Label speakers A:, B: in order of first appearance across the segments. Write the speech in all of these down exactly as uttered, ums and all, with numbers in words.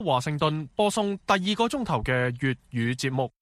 A: 華盛頓播送第二個鐘頭嘅粵語節目。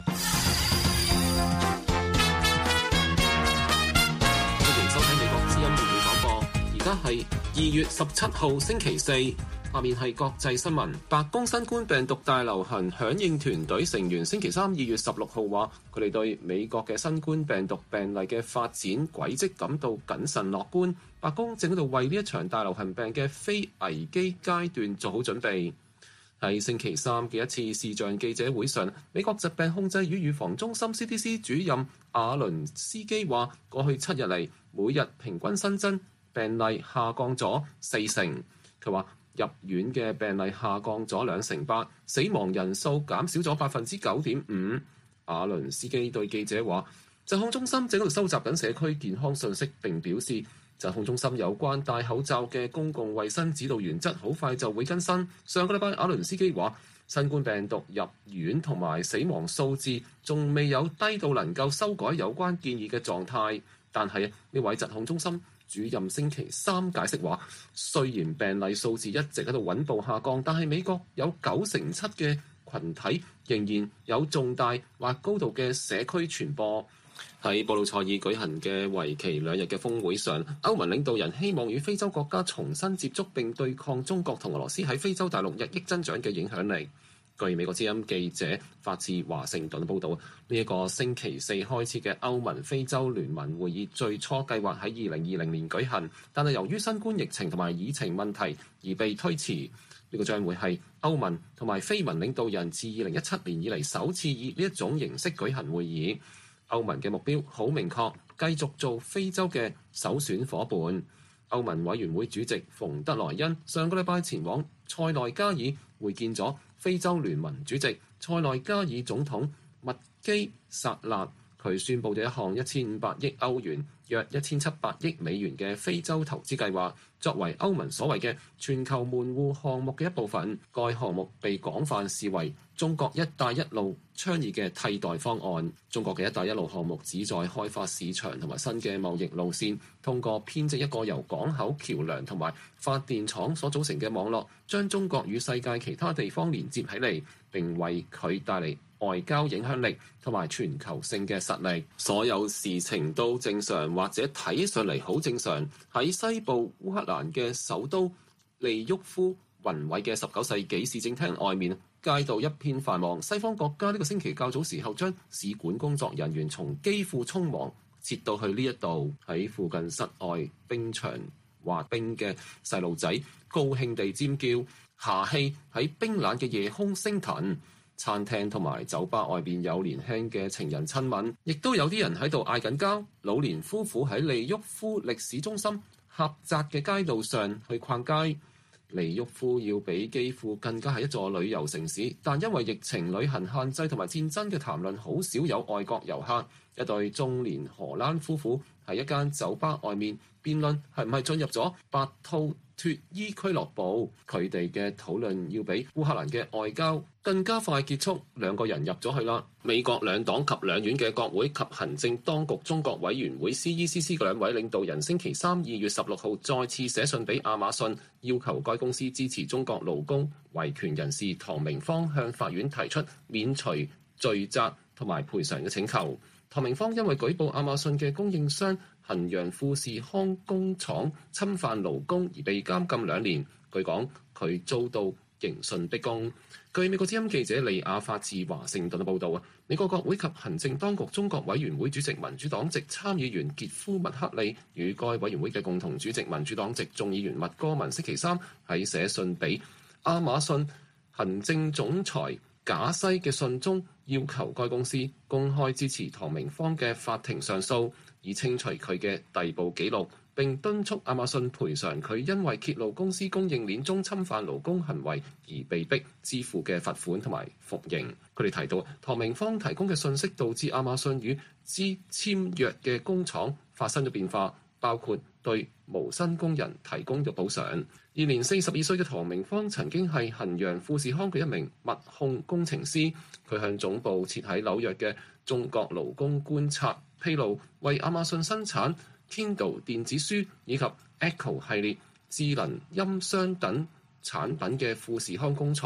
B: 歡迎收睇美國之音粵語廣播。而家係二月十七號星期四，下面係國際新聞。白宮新冠病毒大流行響應團隊成員星期三二月十六號話，佢哋對美國嘅新冠病毒病例嘅發展軌跡感到謹慎樂觀。白宮正喺度為呢一場大流行病嘅非危機階段做好準備。喺星期三嘅一次視像記者會上，美國疾病控制與預防中心 C D C 主任阿倫斯基話，過去七日嚟，每日平均新增病例下降咗四成。佢話入院嘅病例下降咗兩成八，死亡人數減少咗百分之九點五。阿倫斯基對記者話，疾控中心正喺度收集緊社區健康信息，並表示疾控中心有關戴口罩嘅公共衛生指導原則好快就會更新。上個禮拜，阿倫斯基話，新冠病毒入院同埋死亡數字仲未有低到能夠修改有關建議嘅狀態。但係呢位疾控中心主任星期三解釋話，雖然病例數字一直喺度穩步下降，但係美國有九成七嘅群體仍然有重大或高度嘅社區傳播。喺布魯塞爾舉行嘅為期兩日嘅峰會上，歐盟領導人希望與非洲國家重新接觸，並對抗中國同俄羅斯喺非洲大陸日益增長嘅影響力。據美國之音記者發自華盛頓報導，呢、這、一個星期四開始嘅歐盟非洲聯盟會議最初計劃喺二零二零年舉行，但係由於新冠疫情同埋議程問題而被推遲。呢、這個將會係歐盟同埋非盟領導人自二零一七年以嚟首次以呢一種形式舉行會議。歐盟嘅目標好明確，繼續做非洲嘅首選夥伴。歐盟委員會主席馮德萊恩上個禮拜前往塞內加爾會見咗非洲聯盟主席塞內加爾總統麥基薩納，佢宣布咗一項一千五百億歐元約一千七百億美元嘅非洲投資計劃，作為歐盟所謂嘅全球門戶項目嘅一部分。該項目被廣泛視為中國一帶一路倡議嘅替代方案。中國嘅一帶一路項目旨在開發市場同埋新嘅貿易路線，通過編織一個由港口、橋樑同埋發電廠所組成嘅網絡，將中國與世界其他地方連接起嚟，並為佢帶嚟外交影響力同埋全球性嘅實力。所有事情都正常，或者睇上嚟好正常。喺西部烏克蘭嘅首都利沃夫宏偉嘅十九世紀市政廳外面，街道一片繁忙。西方國家呢個星期較早時候將使館工作人員從基輔匆忙撤到去呢一度。喺附近室外冰場滑冰嘅細路仔高興地尖叫，下氣喺冰冷嘅夜空升騰。餐廳同埋酒吧外邊有年輕嘅情人親吻，亦都有啲人喺度嗌緊交。老年夫婦喺利沃夫歷史中心狹窄嘅街道上去逛街。利沃夫要比基輔更加係一座旅遊城市，但因為疫情、旅行限制同埋戰爭嘅談論，好少有外國遊客。一對中年荷蘭夫婦喺一間酒吧外面辯論係唔係進入咗白兔脫衣俱樂部。佢哋嘅討論要比烏克蘭嘅外交更加快結束，兩個人入咗去啦。美國兩黨及兩院嘅國會及行政當局中國委員會 C E C C 嘅兩位領導人星期三二月十六號再次寫信俾亞馬遜，要求該公司支持中國勞工維權人士唐明芳向法院提出免除罪責同埋賠償嘅請求。唐明芳因為舉報亞馬遜嘅供應商衡陽富士康工廠侵犯勞工而被監禁兩年。據講，佢遭到刑訊逼供。據美國之音記者利亞法自華盛頓嘅報導啊，美國國會及行政當局中國委員會主席民主黨籍參議員傑夫麥克利與該委員會嘅共同主席民主黨籍眾議員麥戈文星期三喺寫信俾亞馬遜行政總裁賈西嘅信中，要求該公司公開支持唐明芳嘅法庭上訴，以清除佢嘅逮捕記錄，並敦促亞馬遜賠償佢因為揭露公司供應鏈中侵犯勞工行為而被迫支付嘅罰款同埋服刑。佢哋提到，唐明芳提供嘅信息導致亞馬遜與之簽約嘅工廠發生咗變化，包括對無薪工人提供咗補償。現年四十二歲嘅唐明芳曾經係衡陽富士康嘅一名物控工程師，佢向總部設喺紐約嘅中國勞工觀察披露，為亞馬遜生產 Kindle 電子書以及 Echo 系列智能音箱等產品嘅富士康工廠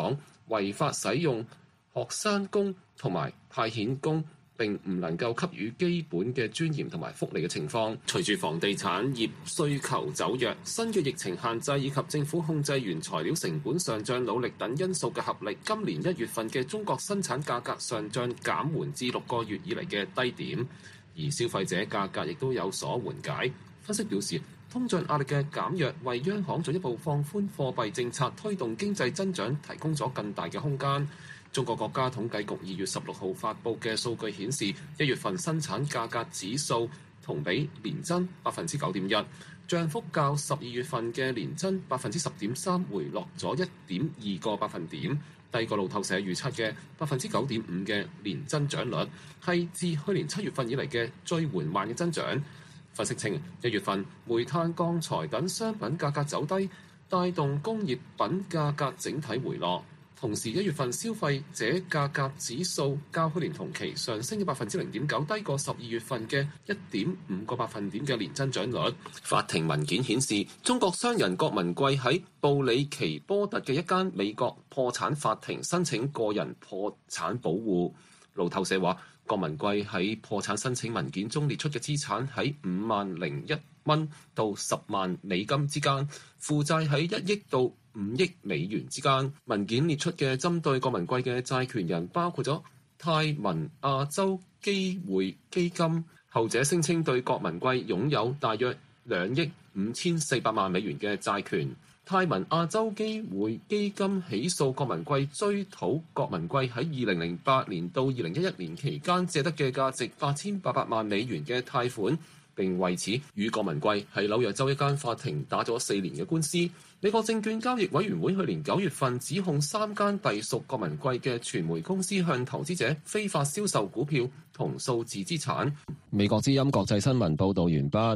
B: 違法使用學生工同埋派遣工，並唔能夠給予基本嘅尊嚴同埋福利嘅情況。隨住房地產業需求走弱，新嘅疫情限制以及政府控制原材料成本上漲努力等因素嘅合力，今年一月份嘅中國生產價格上漲減緩至六個月以嚟嘅低點，而消費者價格亦都有所緩解。分析表示，通脹壓力嘅減弱為央行進一步放寬貨幣政策、推動經濟增長提供咗更大嘅空間。中國國家統計局二月十六號發布嘅數據顯示，一月份生產價格指數同比年增百分之九點一，漲幅較十二月份嘅年增百分之十點三回落咗一點二個百分點，低過路透社預測嘅百分之九點五嘅年增長率，係自去年七月份以嚟嘅最緩慢嘅增長。分析稱，一月份煤炭、鋼材等商品價格走低，帶動工業品價格整體回落。同時，一月份消費者價格指數較去年同期上升嘅百分之零點九，低過十二月份嘅一點五個百分點嘅年增長率。法庭文件顯示，中國商人郭文貴喺布里奇波特嘅一間美國破產法庭申請個人破產保護。路透社話，郭文貴喺破產申請文件中列出嘅資產喺五萬零一蚊到十萬美金之間，負債喺一億到五億美元之間。文件列出嘅針對郭文貴嘅債權人包括咗泰文亞洲機會基金，後者聲稱對郭文貴擁有大約兩億五千四百萬美元嘅債權。泰文亞洲機會基金起訴郭文貴追討郭文貴喺二零零八年到二零一一年期間借得嘅價值八千八百萬美元嘅貸款，並為此與郭文貴喺紐約州一間法庭打咗四年嘅官司。美國證券交易委員會去年九月份指控三間隸屬郭文貴嘅傳媒公司向投資者非法銷售股票同數字資產。美國之音國際新聞報導完畢。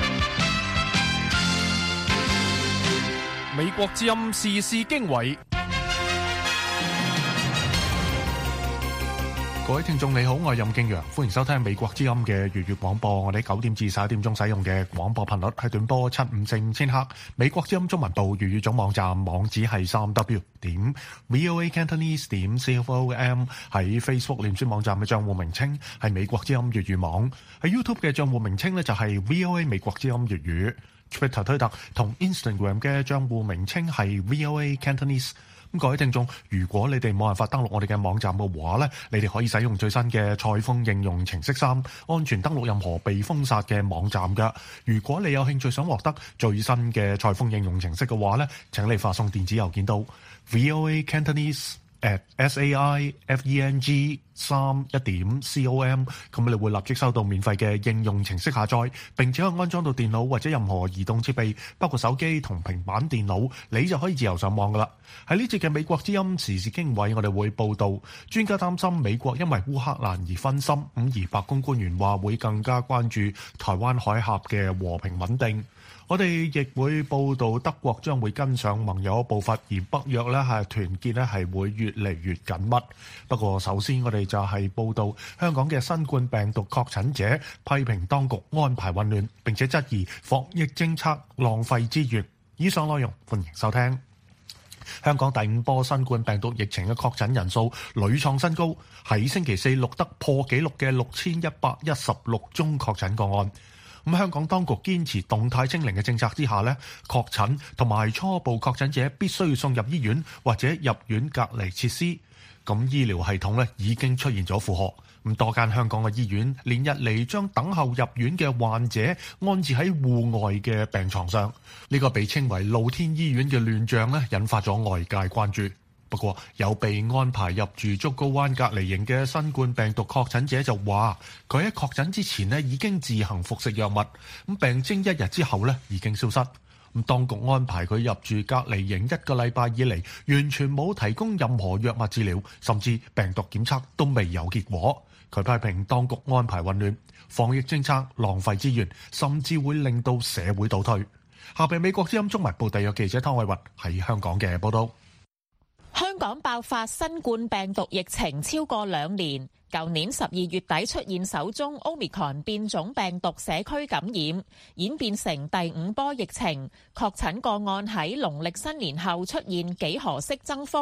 A: 美國之音時事經緯，各位聽眾你好，我係任敬陽，歡迎收聽美國之音嘅粵語廣播。我哋九點至十一點鐘使用嘅廣播頻率係短波七五四五千赫。美國之音中文部粵語總網站網址係三 w 點 voa cantonese 點 com， 喺 Facebook 臉書網站嘅賬戶名稱係美國之音粵語網，喺 YouTube 嘅賬戶名稱呢就係 V O A 美國之音粵語。Twitter 推特同 Instagram 嘅賬戶名稱係 V O A Cantonese。咁各位聽眾，如果你哋冇辦法登錄我哋嘅網站嘅話咧，你哋可以使用最新嘅蔡豐應用程式三，安全登錄任何被封殺嘅網站㗎。如果你有興趣想獲得最新嘅蔡豐應用程式嘅話咧，請你發送電子郵件到 V O A Cantonese at s a i f e n g 三一點 com， 咁你會立即收到免費嘅應用程式下載，並且可以安裝到電腦或者任何移動設備，包括手機同平板電腦，你就可以自由上網噶啦。喺呢節嘅美國之音時事經緯，我哋會報道專家擔心美國因為烏克蘭而分心，咁而白宮官員話會更加關注台灣海峽嘅和平穩定。我哋亦會報道德國將會跟上盟友嘅步伐，而北約咧係團結咧係會越嚟越緊密。不過首先我哋就係報道香港嘅新冠病毒確診者批評當局安排混亂，並且質疑防疫政策浪費資源。以上內容歡迎收聽。香港第五波新冠病毒疫情嘅確診人數屢創新高，喺星期四錄得破紀錄嘅六千一百一十六宗確診個案。咁香港當局堅持動態清零嘅政策之下呢，確診同埋初步確診者必須要送入醫院或者入院隔離設施。咁醫療系統呢已經出現咗負荷。咁多間香港嘅醫院連日嚟將等候入院嘅患者安置喺戶外嘅病床上，呢個被稱為露天醫院嘅亂象呢，引發咗外界關注。不過有被安排入住竹篙灣隔離營嘅新冠病毒確診者就話，佢喺確診之前呢已經自行服食藥物，咁病徵一日之後呢已經消失。咁當局安排佢入住隔離營一個禮拜以嚟，完全冇提供任何藥物治療，甚至病毒檢測都未有結果。佢批評當局安排混亂，防疫政策浪費資源，甚至會令到社會倒退。下邊美國之音中文部特約記者湯偉雲喺香港嘅報道。
C: 香港爆發新冠病毒疫情超過兩年，舊年十二月底出現首宗 Omicron 變種病毒社區感染，演變成第五波疫情。確診個案喺農曆新年後出現幾何式增幅，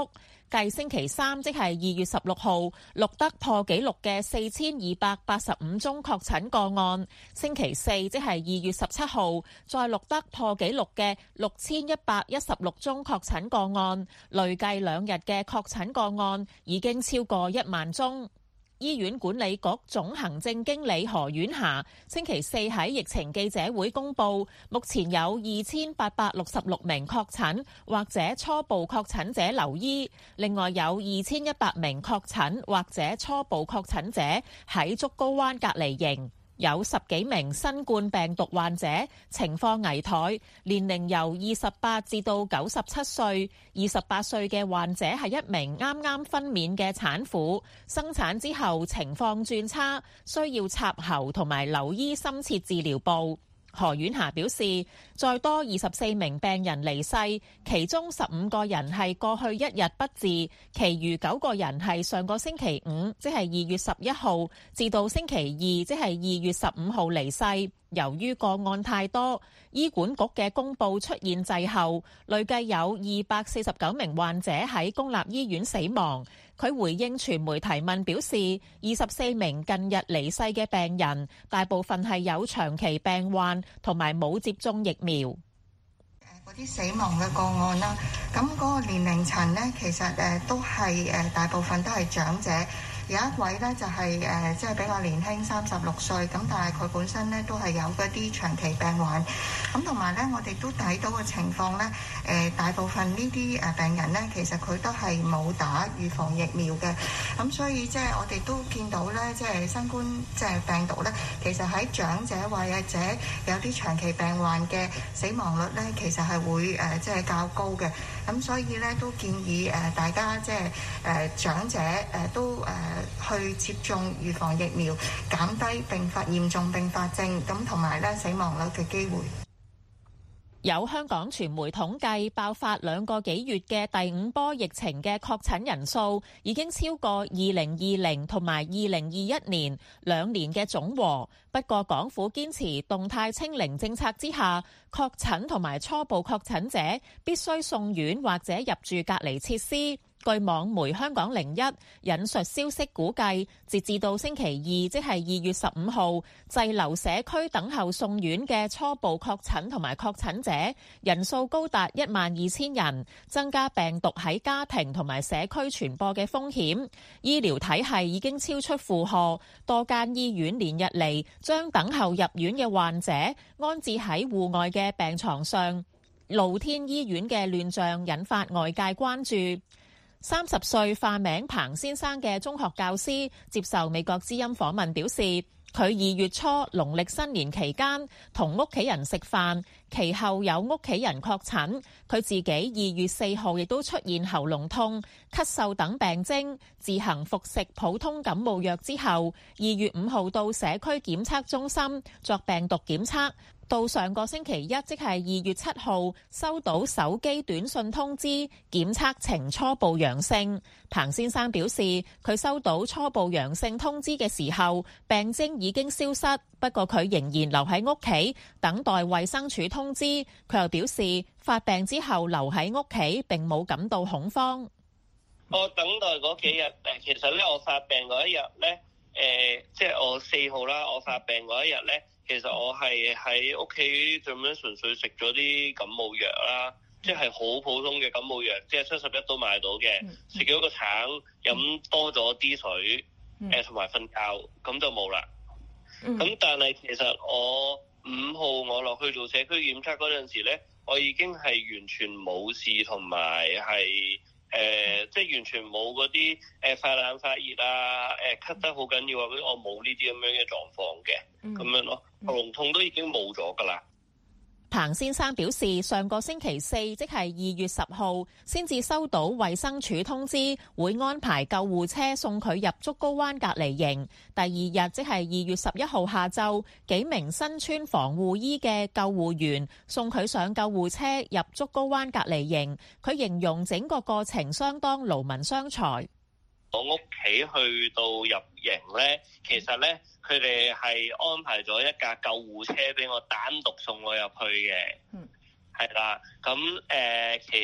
C: 繼星期三即係二月十六號錄得破紀錄嘅四千二百八十五宗確診個案，星期四即係二月十七號再錄得破紀錄嘅六千一百一十六宗確診個案，累計兩日嘅確診個案已經超過一萬宗。醫院管理局總行政經理何婉霞星期四喺疫情記者會公布，目前有二千八百六十六名確診或者初步確診者留醫，另外有二千一百名確診或者初步確診者喺竹篙灣隔離營。有十幾名新冠病毒患者情況危殆，年齡由二十八至到九十七歲。二十八歲嘅患者係一名啱啱分娩嘅產婦，生產之後情況轉差，需要插喉同埋留醫深切治療部。何婉霞表示，再多二十四名病人離世，其中十五個人係過去一日不治，其餘九個人係上個星期五，即係二月十一號至到星期二，即係二月十五號離世。由於個案太多，醫管局嘅公佈出現滯後，累計有二百四十九名患者喺公立醫院死亡。佢回應傳媒提問表示，二十四名近日離世嘅病人，大部分係有長期病患同埋冇接種疫苗。
D: 嗰啲死亡嘅個案啦，咁嗰個年齡層呢，其實誒都係誒大部分都係長者。有一位咧就係誒即係比較年輕，三十六歲，咁但係佢本身咧都係有嗰啲長期病患，咁同埋咧我哋都睇到嘅情況咧，誒大部分呢啲誒病人咧，其實佢都係冇打預防疫苗嘅，咁所以即係我哋都見到咧，即係新冠即係病毒咧，其實喺長者或者有啲長期病患嘅死亡率咧，其實係會誒即係較高嘅，咁所以咧都建議誒大家即係誒長者誒都誒。去接種預防疫苗，減低併發嚴重併發症，咁同埋咧死亡率嘅機會。
C: 有香港傳媒統計，爆發兩個幾月嘅第五波疫情嘅確診人數已經超過二零二零同埋二零二一年兩年嘅總和。不過港府堅持動態清零政策之下，確診同埋初步確診者必須送院或者入住隔離設施。據網媒香港零一引述消息估計，截至到星期二，即係二月十五號，滯留社區等候送院嘅初步確診同埋確診者人數高達一萬二千人，增加病毒喺家庭同埋社區傳播嘅風險。醫療體系已經超出負荷，多間醫院連日嚟將等候入院嘅患者安置喺戶外嘅病床上，露天醫院嘅亂象引發外界關注。三十歲化名彭先生嘅中學教師接受美國之音訪問表示，佢二月初農曆新年期間同屋企人食飯，其後有屋企人確診，佢自己二月四號亦都出現喉嚨痛、咳嗽等病徵，自行服食普通感冒藥之後，二月五號到社區檢測中心作病毒檢測。到上個星期一，即係二月七號，收到手機短信通知，檢測呈初步陽性。彭先生表示，佢收到初步陽性通知嘅時候，病徵已經消失，不過佢仍然留喺屋企等待衛生署通知。佢又表示，發病之後留喺屋企並冇感到恐慌。
E: 我等待嗰幾日誒，其實咧我發病嗰一日咧，誒即係我四號啦，我發病嗰一日咧。其實我係喺屋企咁樣純粹食咗啲感冒藥啦，即係好普通嘅感冒藥，即係七十一都買到嘅。食咗個橙，飲多咗啲水，誒同埋瞓覺，咁就冇啦。咁但係其實我五號我落去做社區檢測嗰陣時咧，我已經係完全冇事，同埋係。誒、呃，即係完全冇嗰啲誒發冷發熱啊，誒、呃、咳得好緊要啊，嗰啲我冇呢啲咁樣嘅狀況嘅，咁、嗯、樣咯，喉嚨痛都已經冇咗㗎啦。
C: 彭先生表示，上個星期四，即係二月十號，先至收到衛生署通知，會安排救護車送佢入竹篙灣隔離營。第二日，即係二月十一號下晝，幾名身穿防護衣嘅救護員送佢上救護車入竹篙灣隔離營。佢形容整個過程相當勞民傷財。
E: 我屋企去到入營咧，其實咧佢哋係安排咗一架救護車俾我單獨送我入去嘅。嗯，係啦，咁誒、呃、其實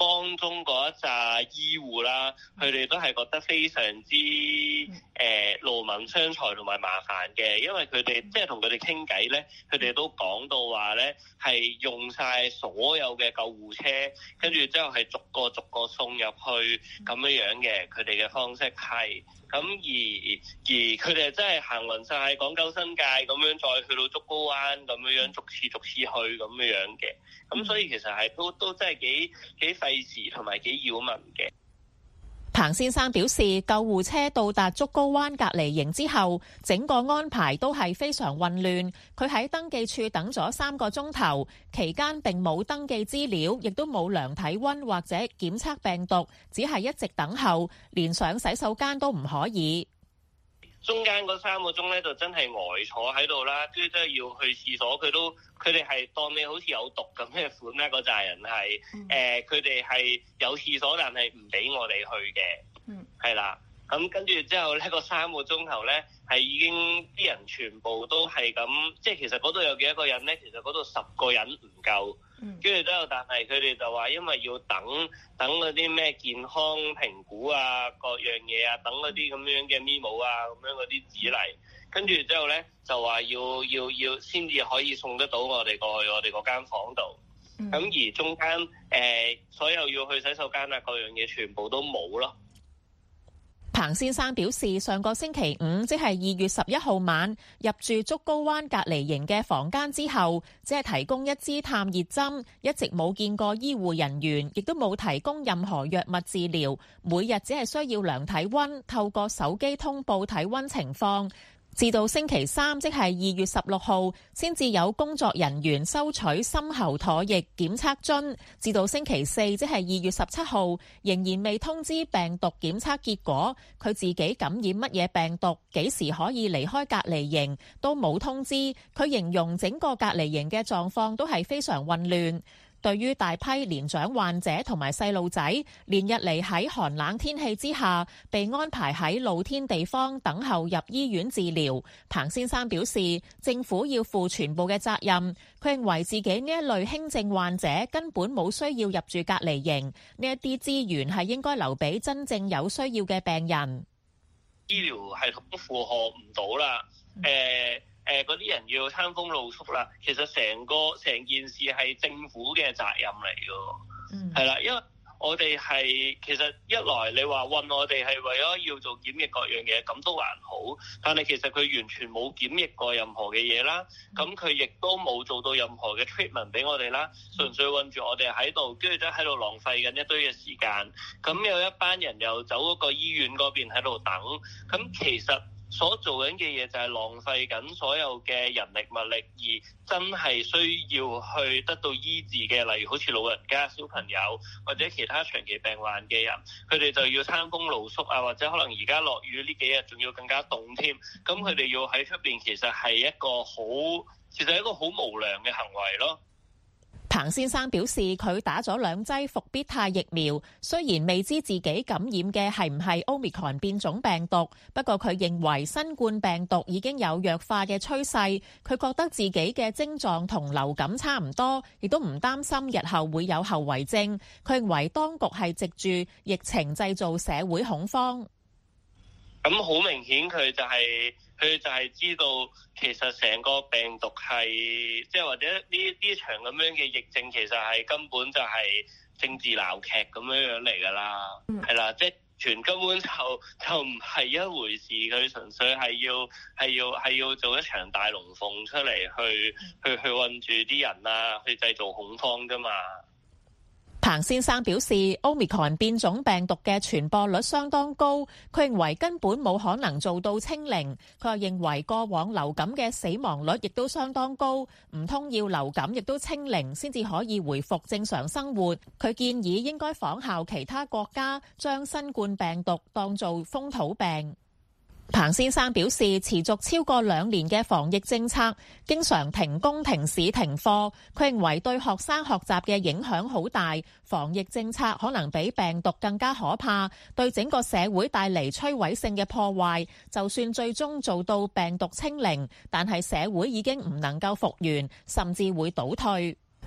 E: 當中嗰一紮醫護啦，佢哋都係覺得非常之誒勞民傷財同埋麻煩嘅，因為佢哋即係同佢哋傾偈咧，佢哋都講到話咧係用晒所有嘅救護車，跟住之後係逐個逐個送入去咁樣樣嘅，佢哋嘅方式係。咁而而佢哋真係行勻晒港九新界咁樣，再去到竹篙灣咁樣樣，逐次逐次去咁樣樣嘅。咁所以其實係都都真係幾幾費時同埋幾擾民嘅。
C: 彭先生表示，救護車到達竹篙灣隔離營之後，整個安排都係非常混亂。佢喺登記處等咗三個鐘頭，期間並冇登記資料，亦都冇量體溫或者檢測病毒，只係一直等候，連上洗手間都唔可以。
E: 中間嗰三個鐘咧，就真係呆坐喺度啦，跟住真係要去廁所，佢都佢哋係當你好似有毒咁嘅款啦。嗰扎人係誒，佢哋係有廁所，但係唔俾我哋去嘅。嗯，係啦。咁跟住之後呢個三個鐘頭咧，係已經啲人全部都係咁，即係其實嗰度有幾多個人咧？其實嗰度十個人唔夠。跟住之後，但係佢哋就話，因為要等等嗰啲咩健康評估啊，各樣嘢啊，等嗰啲咁樣嘅 memo 啊，咁樣嗰啲紙嚟。跟住之後咧，就話要要要先至可以送得到我哋過去我哋嗰間房度。咁、嗯、而中間誒、呃、所有要去洗手間啊，各樣嘢全部都冇咯。
C: 彭先生表示，上個星期五，即係二月十一號晚入住竹篙灣隔離營嘅房間之後，只係提供一支探熱針，一直冇見過醫護人員，亦都冇提供任何藥物治療，每日只係需要量體溫，透過手機通報體溫情況。至到星期三，即係二月十六號，先至有工作人員收取深喉唾液檢測樽。至到星期四，即係二月十七號，仍然未通知病毒檢測結果，佢自己感染乜嘢病毒，幾時可以離開隔離營，都冇通知。佢形容整個隔離營嘅狀況都係非常混亂。對於大批年長患者同埋細路仔連日嚟喺寒冷天氣之下被安排喺露天地方等候入醫院治療，彭先生表示政府要負全部嘅責任。佢認為自己呢一類輕症患者根本冇需要入住隔離營，呢一啲資源係應該留俾真正有需要嘅病人。
E: 醫療系統都負荷唔到啦，誒、呃。誒嗰啲人要餐風露宿啦，其實成個成件事係政府嘅責任嚟㗎，係啦、嗯，因為我哋係其實一來你話運我哋係為咗要做檢疫各樣嘢，咁都還好，但係其實佢完全冇檢疫過任何嘅嘢啦，咁佢亦都冇做到任何嘅 treatment 俾我哋啦，純粹運住我哋喺度，跟住都喺度浪費緊一堆嘅時間，咁有一班人又走嗰個醫院嗰邊喺度等，咁其實所做緊嘅嘢就係浪費緊所有嘅人力物力，而真係需要去得到醫治嘅，例如好似老人家、小朋友或者其他長期病患嘅人，佢哋就要餐風露宿啊，或者可能而家落雨呢幾日仲要更加凍添，咁佢哋要喺出邊，其實係一個好，其實係一個好無良嘅行為咯。
C: 彭先生表示，佢打咗兩劑復必泰疫苗，雖然未知自己感染嘅係唔係 Omicron 變種病毒，不過佢認為新冠病毒已經有弱化嘅趨勢，佢覺得自己嘅症狀同流感差唔多，亦都唔擔心日後會有後遺症。佢認為當局係藉住疫情製造社會恐慌。
E: 咁好明顯佢就係、是。佢就係知道，其實成個病毒係，即係或者呢呢場咁樣嘅疫症，其實係根本就係政治鬧劇咁樣樣嚟㗎啦，係啦、嗯，即係全根本就就唔係一回事，佢純粹係要係要係要做一場大龍鳳出嚟，去去去韞住啲人啊，去製造恐慌啫嘛。
C: 彭先生表示 Omicron 變種病毒嘅傳播率相當高，佢認為根本冇可能做到清零。佢又認為過往流感嘅死亡率亦都相當高，唔通要流感亦都清零先至可以回復正常生活。佢建議應該仿效其他國家，將新冠病毒當做風土病。彭先生表示，持續超過兩年嘅防疫政策，經常停工、停市、停課，佢認為對學生學習嘅影響好大。防疫政策可能比病毒更加可怕，對整個社會帶嚟摧毀性嘅破壞。就算最終做到病毒清零，但係社會已經唔能夠復原，甚至會倒退。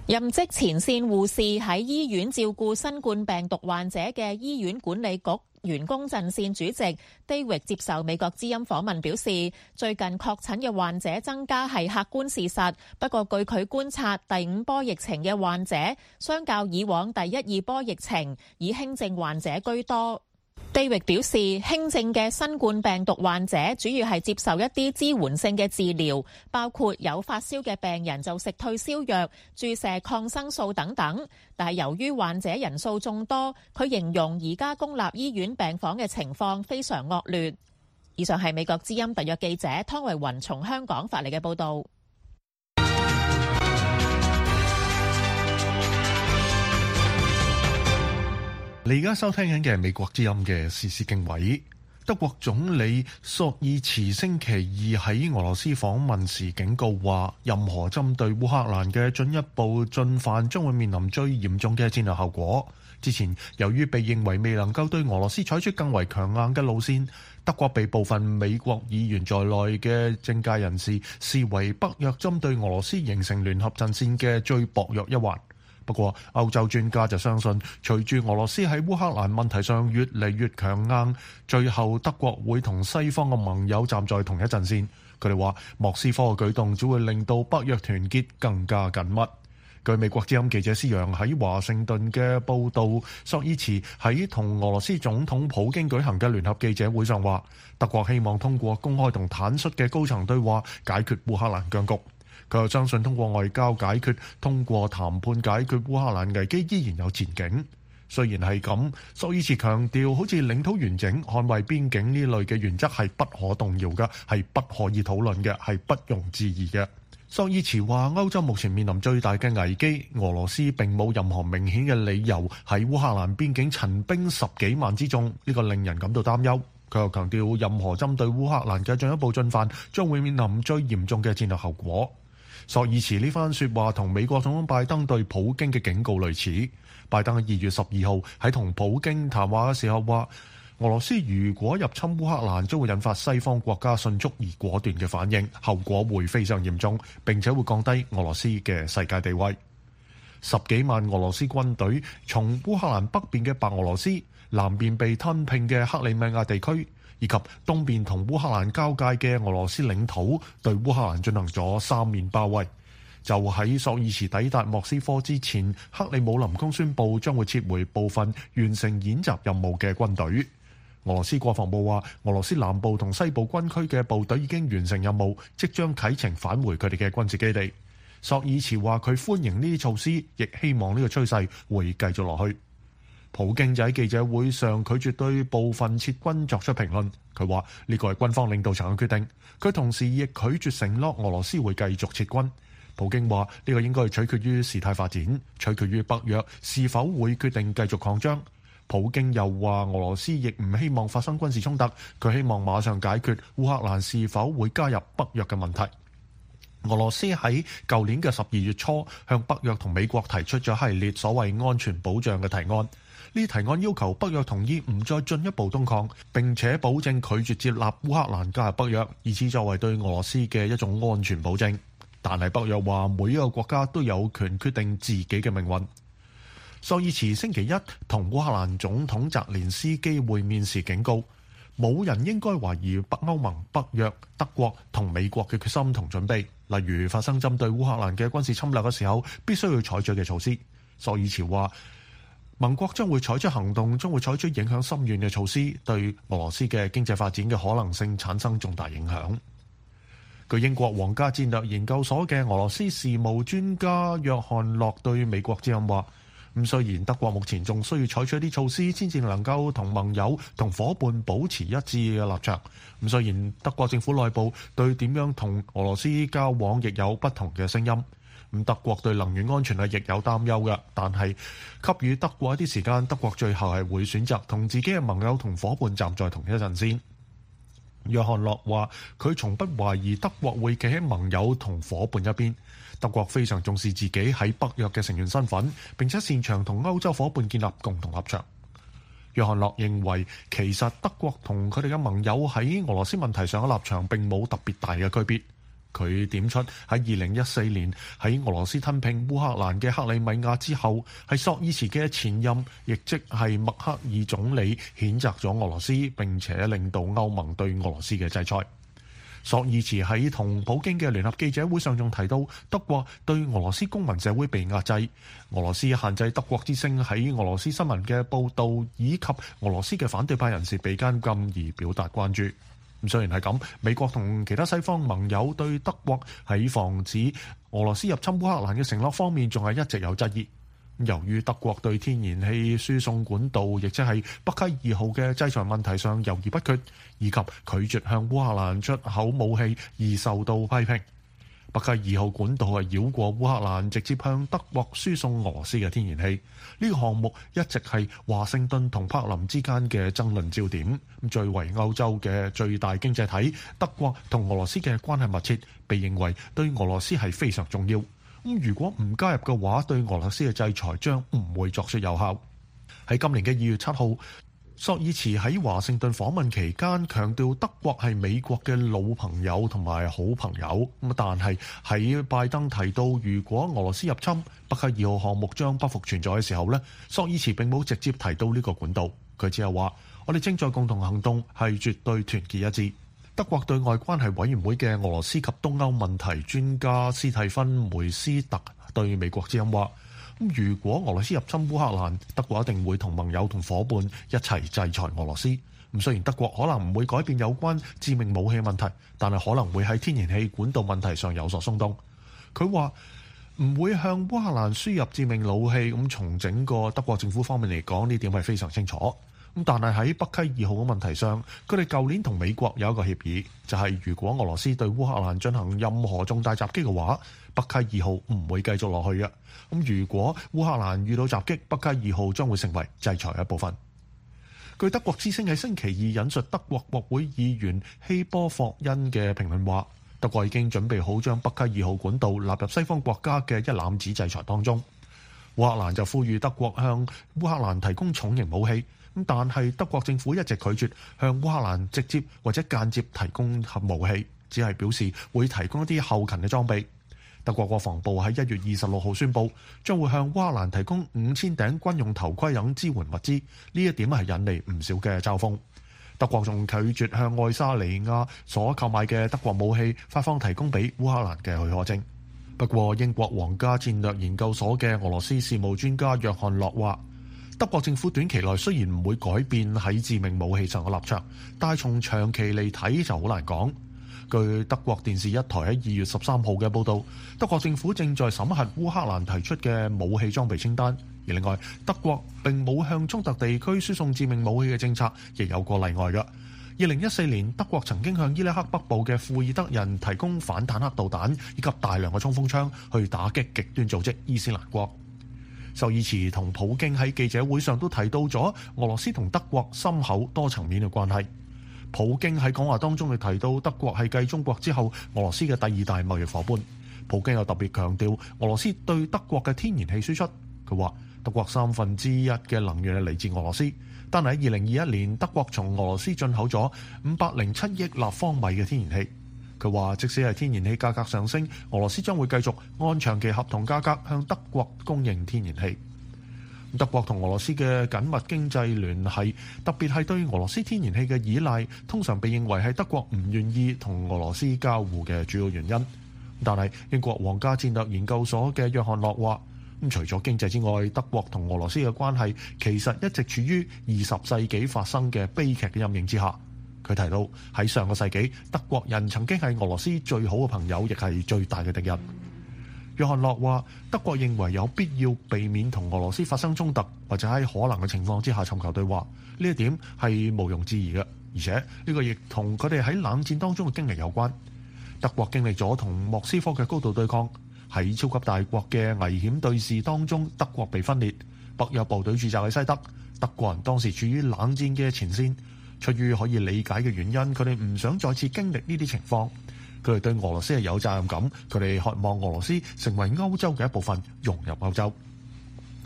C: 任職前線護士喺醫院照顧新冠病毒患者嘅醫院管理局員工陣線主席 David 接受美國之音訪問表示，最近確診嘅患者增加係客觀事實，不過據佢觀察，第五波疫情嘅患者相較以往第一二波疫情，以輕症患者居多。David 表示，輕症嘅新冠病毒患者主要係接受一啲支援性嘅治療，包括有發燒嘅病人就食退燒藥、注射抗生素等等。但係由於患者人數眾多，佢形容而家公立醫院病房嘅情況非常惡劣。以上係美國之音特約記者湯慧雲從香港發嚟嘅報導。
A: 你而家收聽緊嘅係美國之音嘅時事經緯。德國總理朔爾茨星期二喺俄羅斯訪問時警告話，任何針對烏克蘭嘅進一步進犯將會面臨最嚴重嘅戰略後果。之前由於被認為未能夠對俄羅斯採取更為強硬嘅路線，德國被部分美國議員在內嘅政界人士視為北約針對俄羅斯形成聯合陣線嘅最薄弱一環。不過，歐洲專家就相信，隨住俄羅斯喺烏克蘭問題上越嚟越強硬，最後德國會同西方嘅盟友站在同一陣線。佢哋話，莫斯科嘅舉動只會令到北約團結更加緊密。據美國之音記者施揚喺華盛頓嘅報導，朔爾茨喺同俄羅斯總統普京舉行嘅聯合記者會上話，德國希望通過公開同坦率嘅高層對話解決烏克蘭僵局。佢又相信通過外交解決、通過談判解決烏克蘭危機依然有前景。雖然係咁，朔爾茨強調，好似領土完整、捍衛邊境呢類嘅原則係不可動搖嘅，係不可以討論嘅，係不容置疑嘅。朔爾茨話：歐洲目前面臨最大嘅危機，俄羅斯並冇任何明顯嘅理由喺烏克蘭邊境陳兵十幾萬之眾，呢個令人感到擔憂。佢又強調，任何針對烏克蘭嘅進一步進犯將會面臨最嚴重嘅戰略後果。朔爾茨呢番說話同美國總統拜登對普京嘅警告類似。拜登喺二月十二號喺同普京談話嘅時候話，俄羅斯如果入侵烏克蘭，將會引發西方國家迅速而果斷嘅反應，後果會非常嚴重，並且會降低俄羅斯嘅世界地位。十幾萬俄羅斯軍隊從烏克蘭北邊嘅白俄羅斯、南邊被吞併嘅克里米亞地區，以及東邊同烏克蘭交界嘅俄羅斯領土，對烏克蘭進行咗三面包圍。就喺朔爾茨抵達莫斯科之前，克里姆林宮宣布將會撤回部分完成演習任務嘅軍隊。俄羅斯國防部話，俄羅斯南部同西部軍區嘅部隊已經完成任務，即將啟程返回佢哋嘅軍事基地。朔爾茨話佢歡迎呢啲措施，亦希望呢個趨勢會繼續落去。普京就喺記者會上拒絕對部分撤軍作出評論。佢話呢個係軍方領導層嘅決定。佢同時亦拒絕承諾俄羅斯會繼續撤軍。普京話呢個應該取決於事態發展，取決於北約是否會決定繼續擴張。普京又話俄羅斯亦唔希望發生軍事衝突，佢希望馬上解決烏克蘭是否會加入北約嘅問題。俄羅斯喺舊年嘅十二月初向北約同美國提出咗系列所謂安全保障嘅提案。呢提案要求北約同意唔再進一步東擴，並且保證拒絕接納烏克蘭加入北約，以此作為對俄羅斯嘅一種安全保證。但係北約話每一個國家都有權決定自己嘅命運。朔爾茨星期一同烏克蘭總統澤連斯基會面時警告，冇人應該懷疑北歐盟、北約、德國同美國嘅決心同準備，例如發生針對烏克蘭嘅軍事侵略嘅時候必須要採取嘅措施。朔爾茨話，盟國將會採取行動，將會採取影響深遠嘅措施，對俄羅斯嘅經濟發展嘅可能性產生重大影響。據英國皇家戰略研究所嘅俄羅斯事務專家約翰洛對美國之音話，咁雖然德國目前仲需要採取一啲措施，先至能夠同盟友同伙伴保持一致嘅立場。咁雖然德國政府內部對點樣同俄羅斯交往亦有不同嘅聲音。咁德國對能源安全係亦有擔憂嘅，但係給予德國一啲時間，德國最後係會選擇同自己嘅盟友同伙伴站在同一陣線。約翰洛話：佢從不懷疑德國會企喺盟友同伙伴一邊。德國非常重視自己喺北約嘅成員身份，並且擅長同歐洲伙伴建立共同立場。約翰洛認為，其實德國同佢哋嘅盟友喺俄羅斯問題上嘅立場並冇特別大嘅區別。 佢點出喺二零一四年喺俄羅斯吞併烏克蘭嘅克里米亞之後，係朔爾茨嘅前任，亦即係默克爾總理譴責咗俄羅斯，並且令到歐盟對俄羅斯嘅制裁。朔爾茨喺同普京嘅聯合記者會上仲提到，德國對俄羅斯公民社會被壓制，俄羅斯限制德國之聲喺俄羅斯新聞嘅報導，以及俄羅斯嘅反對派人士被監禁而表達關注。咁雖然係咁，美國同其他西方盟友對德國喺防止俄羅斯入侵烏克蘭嘅承諾方面，仲係一直有質疑。由於德國對天然氣輸送管道，亦即係北溪二號嘅制裁問題上猶豫不決，以及拒絕向烏克蘭出口武器而受到批評。北溪二號管道係繞過烏克蘭，直接向德國輸送俄羅斯嘅天然氣。呢個項目一直係華盛頓同柏林之間嘅爭論焦點。最為歐洲嘅最大經濟體，德國同俄羅斯嘅關係密切，被認為對俄羅斯係非常重要。咁如果唔加入嘅話，對俄羅斯嘅制裁將唔會作出有效。喺今年嘅二月七號，朔爾茨喺華盛頓訪問期間強調德國係美國嘅老朋友同埋好朋友。咁但係喺拜登提到如果俄羅斯入侵北溪二號項目將不復存在嘅時候呢，朔爾茨並冇直接提到呢個管道，佢只係話我哋正在共同行動，係絕對團結一致。德國對外關係委員會嘅俄羅斯及東歐問題專家斯蒂芬梅斯特對美國之音話：如果俄羅斯入侵烏克蘭，德國一定會同盟友同伙伴一齊制裁俄羅斯。咁雖然德國可能唔會改變有關致命武器問題，但係可能會喺天然氣管道問題上有所鬆動。佢話唔會向烏克蘭輸入致命武器。咁從整個德國政府方面嚟講，呢點係非常清楚。咁但係喺北溪二號嘅問題上，佢哋舊年同美國有一個協議，就係如果俄羅斯對烏克蘭進行任何重大襲擊嘅話，北溪二號唔會繼續落去嘅。咁如果烏克蘭遇到襲擊，北溪二號將會成為制裁一部分。據德國之聲喺星期二引述德國國會議員希波霍恩嘅評論話，德國已經準備好將北溪二號管道納入西方國家嘅一攬子制裁當中。烏克蘭就呼籲德國向烏克蘭提供重型武器。咁但係德國政府一直拒絕向烏克蘭直接或者間接提供核武器，只係表示會提供一啲後勤嘅裝備。德國國防部喺一月二十六號宣布，將會向烏克蘭提供五千頂軍用頭盔等支援物資。呢一點係引嚟唔少嘅嘲諷。德國仲拒絕向愛沙尼亞所購買嘅德國武器發放提供俾烏克蘭嘅許可證。不過，英國皇家戰略研究所嘅俄羅斯事務專家約翰諾話，德國政府短期內雖然唔會改變喺致命武器上嘅立場，但係從長期嚟睇就好難講。據德國電視一台喺二月十三號嘅報導，德國政府正在審核烏克蘭提出嘅武器裝備清單。而另外，德國並冇向衝突地區輸送致命武器嘅政策，亦有個例外嘅。二零一四年，德國曾經向伊拉克北部嘅庫爾德人提供反坦克導彈以及大量嘅衝鋒槍，去打擊極端組織伊斯蘭國。朔爾茨同普京喺記者會上都提到咗俄羅斯同德國深厚多層面嘅關係。普京喺講話當中，佢提到德國係繼中國之後俄羅斯嘅第二大貿易夥伴。普京又特別強調俄羅斯對德國嘅天然氣輸出。佢話德國三分之一嘅能源係嚟自俄羅斯，但係喺二零二一年，德國從俄羅斯進口咗五百零七億立方米嘅天然氣。佢話即使係天然氣價格上升，俄羅斯將會繼續按長期合同價格向德國供應天然氣。德國同俄羅斯嘅緊密經濟聯繫，特別係對俄羅斯天然氣嘅依賴，通常被認為係德國唔願意同俄羅斯交互嘅主要原因。但係英國皇家戰略研究所嘅約翰諾話，咁除咗經濟之外，德國同俄羅斯嘅關係其實一直處於二十世紀發生嘅悲劇嘅陰影之下。佢提到喺上個世紀，德國人曾經係俄羅斯最好嘅朋友，亦係最大嘅敵人。約翰諾話，德國認為有必要避免同俄羅斯發生衝突，或者喺可能嘅情況之下尋求對話。呢一點係毋庸置疑嘅，而且呢個亦同佢哋喺冷戰當中嘅經歷有關。德國經歷咗同莫斯科嘅高度對抗，喺超級大國嘅危險對峙當中，德國被分裂，北約部隊駐紮喺西德，德國人當時處於冷戰嘅前線。出於可以理解嘅原因，佢哋唔想再次經歷呢啲情況。佢哋對俄羅斯係有責任感，佢哋渴望俄羅斯成為歐洲嘅一部分，融入歐洲。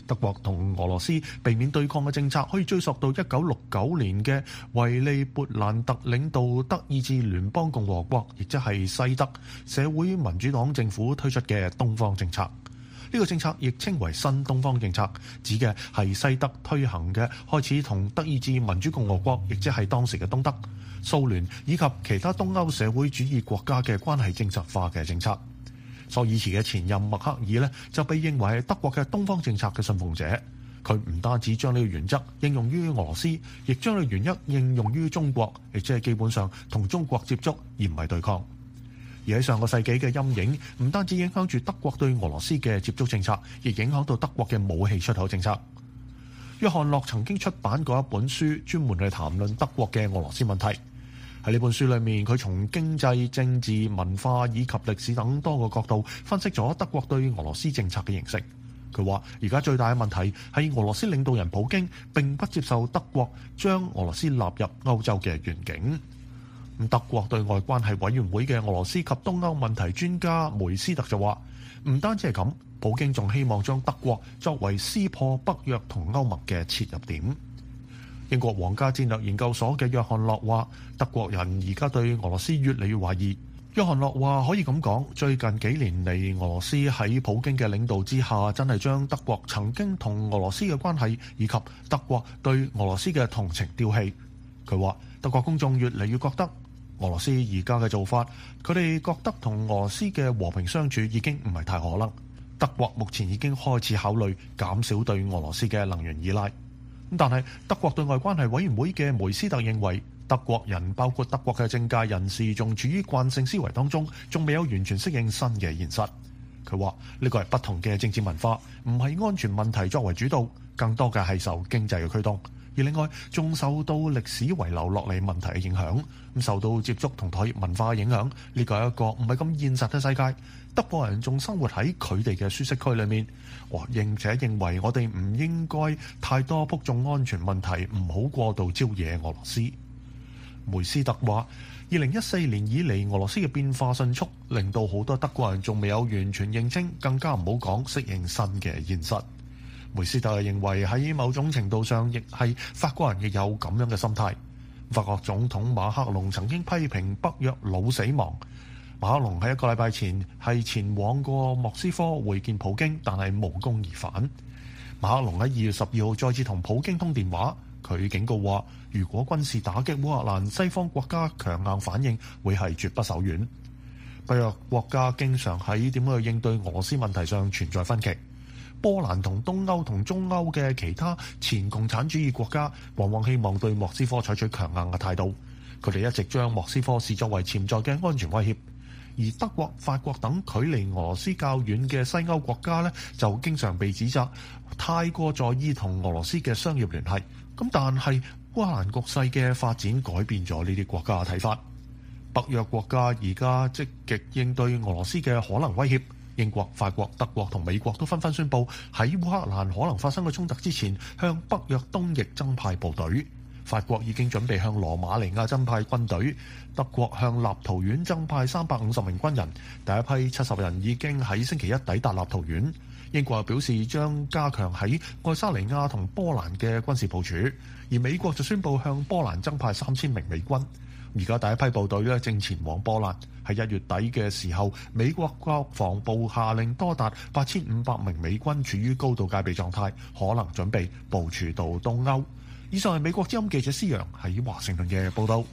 A: 德國同俄羅斯避免對抗嘅政策可以追溯到一九六九年嘅維利勃蘭特領導德意志聯邦共和國，亦即係西德社會民主黨政府推出嘅東方政策。呢個政策亦稱為新東方政策，指嘅係西德推行嘅開始同德意志民主共和國，亦即係當時嘅東德、蘇聯以及其他東歐社會主義國家嘅關係政策化嘅政策。朔爾茨嘅前任默克爾呢，就被認為係德國嘅東方政策嘅信奉者。佢唔單止將呢個原則應用於俄羅斯，亦將呢個原則應用於中國，亦即係基本上同中國接觸而唔係對抗。而喺上個世紀嘅陰影，唔單止影響住德國對俄羅斯嘅接觸政策，亦影響到德國嘅武器出口政策。約翰洛曾經出版過一本書，專門去談論德國嘅俄羅斯問題。喺呢本書裏面，佢從經濟、政治、文化以及歷史等多個角度分析咗德國對俄羅斯政策嘅形式。佢話：而家最大嘅問題係俄羅斯領導人普京並不接受德國將俄羅斯納入歐洲嘅願景。德國對外關係委員會嘅俄羅斯及東歐問題專家梅斯特就話：唔單止係咁，普京仲希望將德國作為撕破北約同歐盟嘅切入點。英國皇家戰略研究所嘅約翰洛話：德國人而家對俄羅斯越嚟越懷疑。約翰洛話可以咁講，最近幾年嚟，俄羅斯喺普京嘅領導之下，真係將德國曾經同俄羅斯嘅關係以及德國對俄羅斯嘅同情丟棄。佢話德國公眾越嚟越覺得俄羅斯而家嘅做法，佢哋覺得同俄羅斯嘅和平相處已經唔係太可能。德國目前已經開始考慮減少對俄羅斯嘅能源依賴。但係德國對外關係委員會嘅梅斯特認為，德國人包括德國嘅政界人士仲處於慣性思維當中，仲未有完全適應新嘅現實。佢話呢個係不同嘅政治文化，唔係安全問題作為主導，更多嘅係受經濟嘅驅動。而另外仲受到歷史遺留落嚟問題嘅影響，咁受到接觸同妥協文化嘅影響，呢個係一個唔係咁現實嘅世界。德國人仲生活喺佢哋嘅舒適區裏面，並且認為我哋唔應該太多撲中安全問題，唔好過度招惹俄羅斯。梅斯特話：二零一四年以嚟，俄羅斯嘅變化迅速，令到好多德國人仲未有完全認清，更加唔好講適應新嘅現實。梅斯特認為喺某種程度上，亦係法國人亦有咁樣嘅心態。法國總統馬克龍曾經批評北約老死亡。馬克龍喺一個禮拜前係前往過莫斯科會見普京，但係無功而返。馬克龍喺二月十二號再次同普京通電話，佢警告話：如果軍事打擊烏克蘭，西方國家強硬反應會係絕不手軟。北約國家經常喺點樣去應對俄羅斯問題上存在分歧。波蘭同東歐同中歐嘅其他前共產主義國家，往往希望對莫斯科採取強硬嘅態度。佢哋一直將莫斯科視作為潛在嘅安全威脅。而德國、法國等距離俄羅斯較遠嘅西歐國家呢，就經常被指責太過在意同俄羅斯嘅商業聯繫。咁但係烏克蘭局勢嘅發展改變咗呢啲國家嘅睇法。北約國家而家積極應對俄羅斯嘅可能威脅。英國、法國、德國同美國都紛紛宣布喺烏克蘭可能發生嘅衝突之前，向北約東翼增派部隊。法國已經準備向羅馬尼亞增派軍隊，德國向立陶宛增派三百五十名軍人，第一批七十人已經喺星期一抵達立陶宛。英國又表示將加強喺愛沙尼亞同波蘭嘅軍事部署，而美國就宣布向波蘭增派三千名美軍。而家第一批部隊咧正前往波蘭。喺一月底嘅時候，美國國防部下令多達八千五百名美軍處於高度戒備狀態，可能準備部署到東歐。以上係美國之音記者施陽喺華盛頓嘅報道。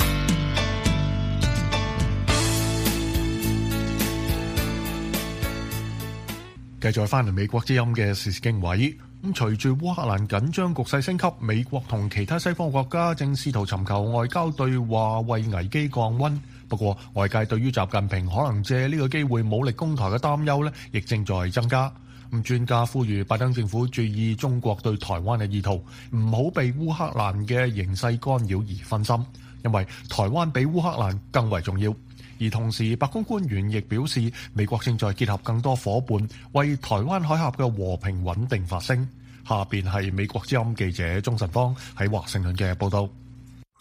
A: 繼續翻嚟美國之音嘅時事經緯。咁隨住烏克蘭緊張局勢升級，美國同其他西方國家正試圖尋求外交對話，為危機降溫。不過，外界對於習近平可能借呢個機會武力攻台嘅擔憂呢，亦正在增加。咁專家呼籲拜登政府注意中國對台灣嘅意圖，唔好被烏克蘭嘅形勢干擾而分心，因為台灣比烏克蘭更為重要。而同時，白宮官員亦表示，美國正在結合更多夥伴，為台灣海峽嘅和平穩定發聲。下邊係美國之音記者鍾晨芳喺華盛頓嘅報道。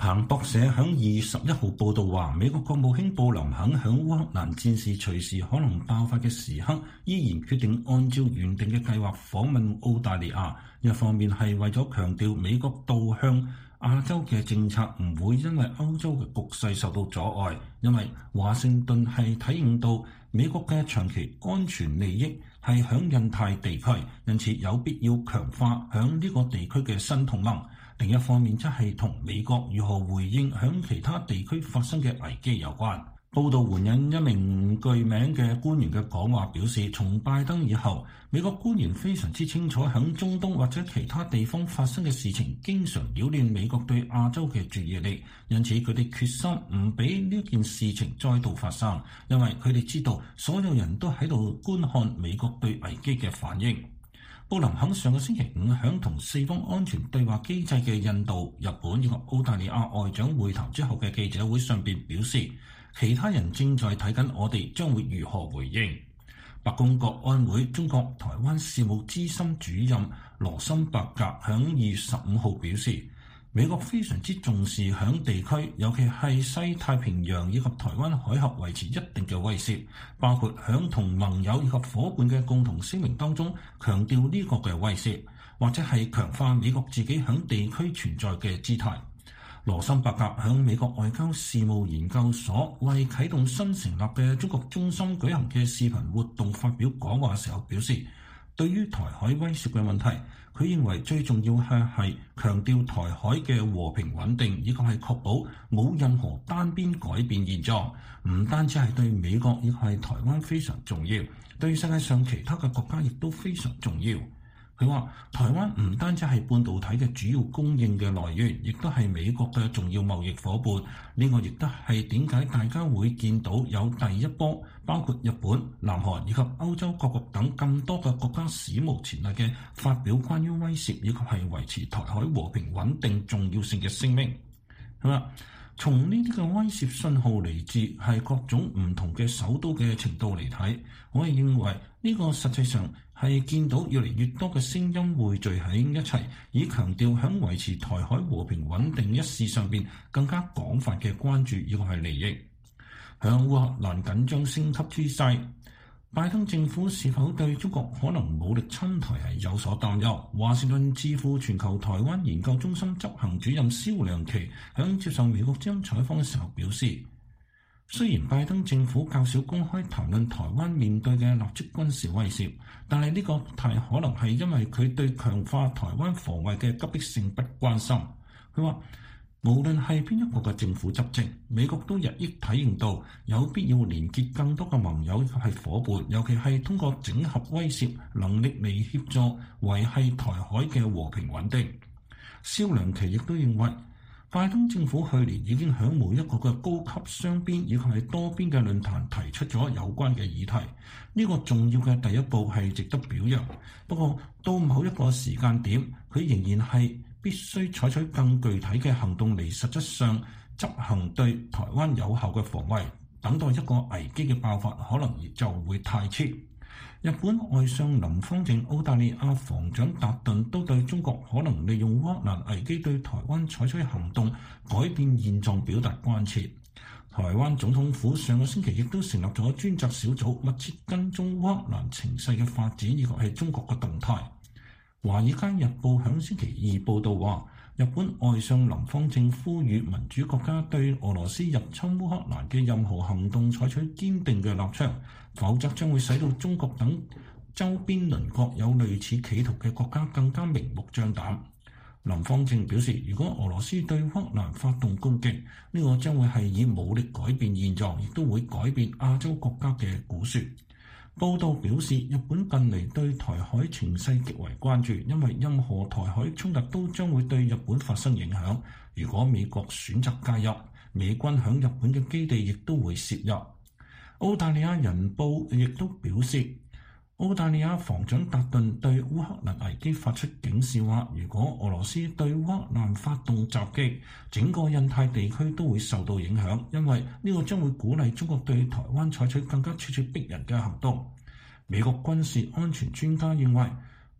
F: 彭博社響二月十一號報道話，美國國務卿布林肯響烏克蘭戰事隨時可能爆發嘅時刻，依然決定按照原定嘅計劃訪問澳大利亞。一方面係為咗強調美國導向亞洲嘅政策唔會因為歐洲嘅局勢受到阻礙，因為華盛頓係體驗到美國嘅長期安全利益係響印太地區，因此有必要強化響呢個地區嘅新同盟。另一方面則係同美國如何回應響其他地區發生嘅危機有關。報道援引一名具名嘅官員嘅講話表示，從拜登以後，美國官員非常之清楚響中東或者其他地方發生嘅事情經常擾亂美國對亞洲嘅注意力，因此佢哋決心唔俾呢件事情再度發生，因為佢哋知道所有人都喺度觀看美國對危機嘅反應。布林肯上個星期五響同四方安全對話機制嘅印度、日本以及澳大利亞外長會談之後嘅記者會上邊表示，其他人正在睇緊我哋將會如何回應。白宮國安會中國台灣事務資深主任羅森伯格響二月十五號表示，美國非常之重視響地區，尤其係西太平洋以及台灣海峽維持一定嘅威懾，包括響同盟友以及伙伴嘅共同聲明當中強調呢個嘅威懾，或者係強化美國自己響地區存在嘅姿態。羅森伯格響美國外交事務研究所為啟動新成立嘅中國中心舉行嘅視頻活動發表講話時候表示，對於台海威懾嘅問題，佢認為最重要嘅係強調台海嘅和平穩定，以及係確保冇任何單邊改變現狀，唔單止係對美國，亦係台灣非常重要，對世界上其他嘅國家亦都非常重要。佢話台灣唔單止係半導體嘅主要供應嘅來源，亦都係美國嘅重要貿易夥伴。呢個亦都係點解大家會見到有第一波，包括日本、南韓以及歐洲各國等咁多嘅國家史無前例嘅發表關於威懾以及係維持台海和平穩定重要性嘅聲明。係嘛？從呢啲嘅威懾信號嚟自係各種唔同嘅首都嘅程度嚟睇，我係認為呢個實際上係見到越嚟越多嘅聲音匯聚喺一齊，以強調響維持台海和平穩定一事上邊更加廣泛嘅關注，呢個係利益。響烏克蘭緊張升級之際，拜登政府是否對中國可能武力侵台係有所擔憂？華盛頓智庫全球台灣研究中心執行主任蕭良琪響接受美國之音採訪嘅時候表示，雖然拜登政府較少公開談論台灣面對嘅立即軍事威懾，但係呢個太可能係因為佢對強化台灣防衛嘅急迫性不關心。佢話，無論係邊一個嘅政府執政，美國都日益體認到有必要連結更多嘅盟友係夥伴，尤其係通過整合威懾能力嚟協助維繫台海嘅和平穩定。蕭良琪亦都認為，拜登政府去年已經響每一個嘅高級雙邊以及係多邊嘅論壇提出咗有關嘅議題，呢個重要嘅第一步係值得表揚。不過到某一個時間點，佢仍然係必須採取更具體嘅行動嚟實質上執行對台灣有效嘅防衛。等待一個危機嘅爆發，可能就會太遲。日本外相林芳正、澳大利亞防長達頓都對中國可能利用烏克蘭危機對台灣採取行動改變現狀表達關切。台灣總統府上個星期亦都成立咗專責小組，密切跟蹤烏克蘭情勢嘅發展以及係中國嘅動態。華爾街日報響星期二報道話，日本外相林芳正呼籲民主國家對俄羅斯入侵烏克蘭嘅任何行動採取堅定嘅立場，否則將會使到中國等周邊鄰國有類似企圖嘅國家更加明目張膽。林芳正表示，如果俄羅斯對烏克蘭發動攻擊，呢個將會係以武力改變現狀，亦都會改變亞洲國家嘅估算。報道表示，日本近嚟對台海情勢極為關注，因為任何台海衝突都將會對日本發生影響。如果美國選擇介入，美軍響日本嘅基地亦都會涉入。澳大利亞人報亦都表示，澳大利亞防長達頓對烏克蘭危機發出警示，話如果俄羅斯對烏克蘭發動襲擊，整個印太地區都會受到影響，因為呢個將會鼓勵中國對台灣採取更加咄咄逼人嘅行動。美國軍事安全專家認為，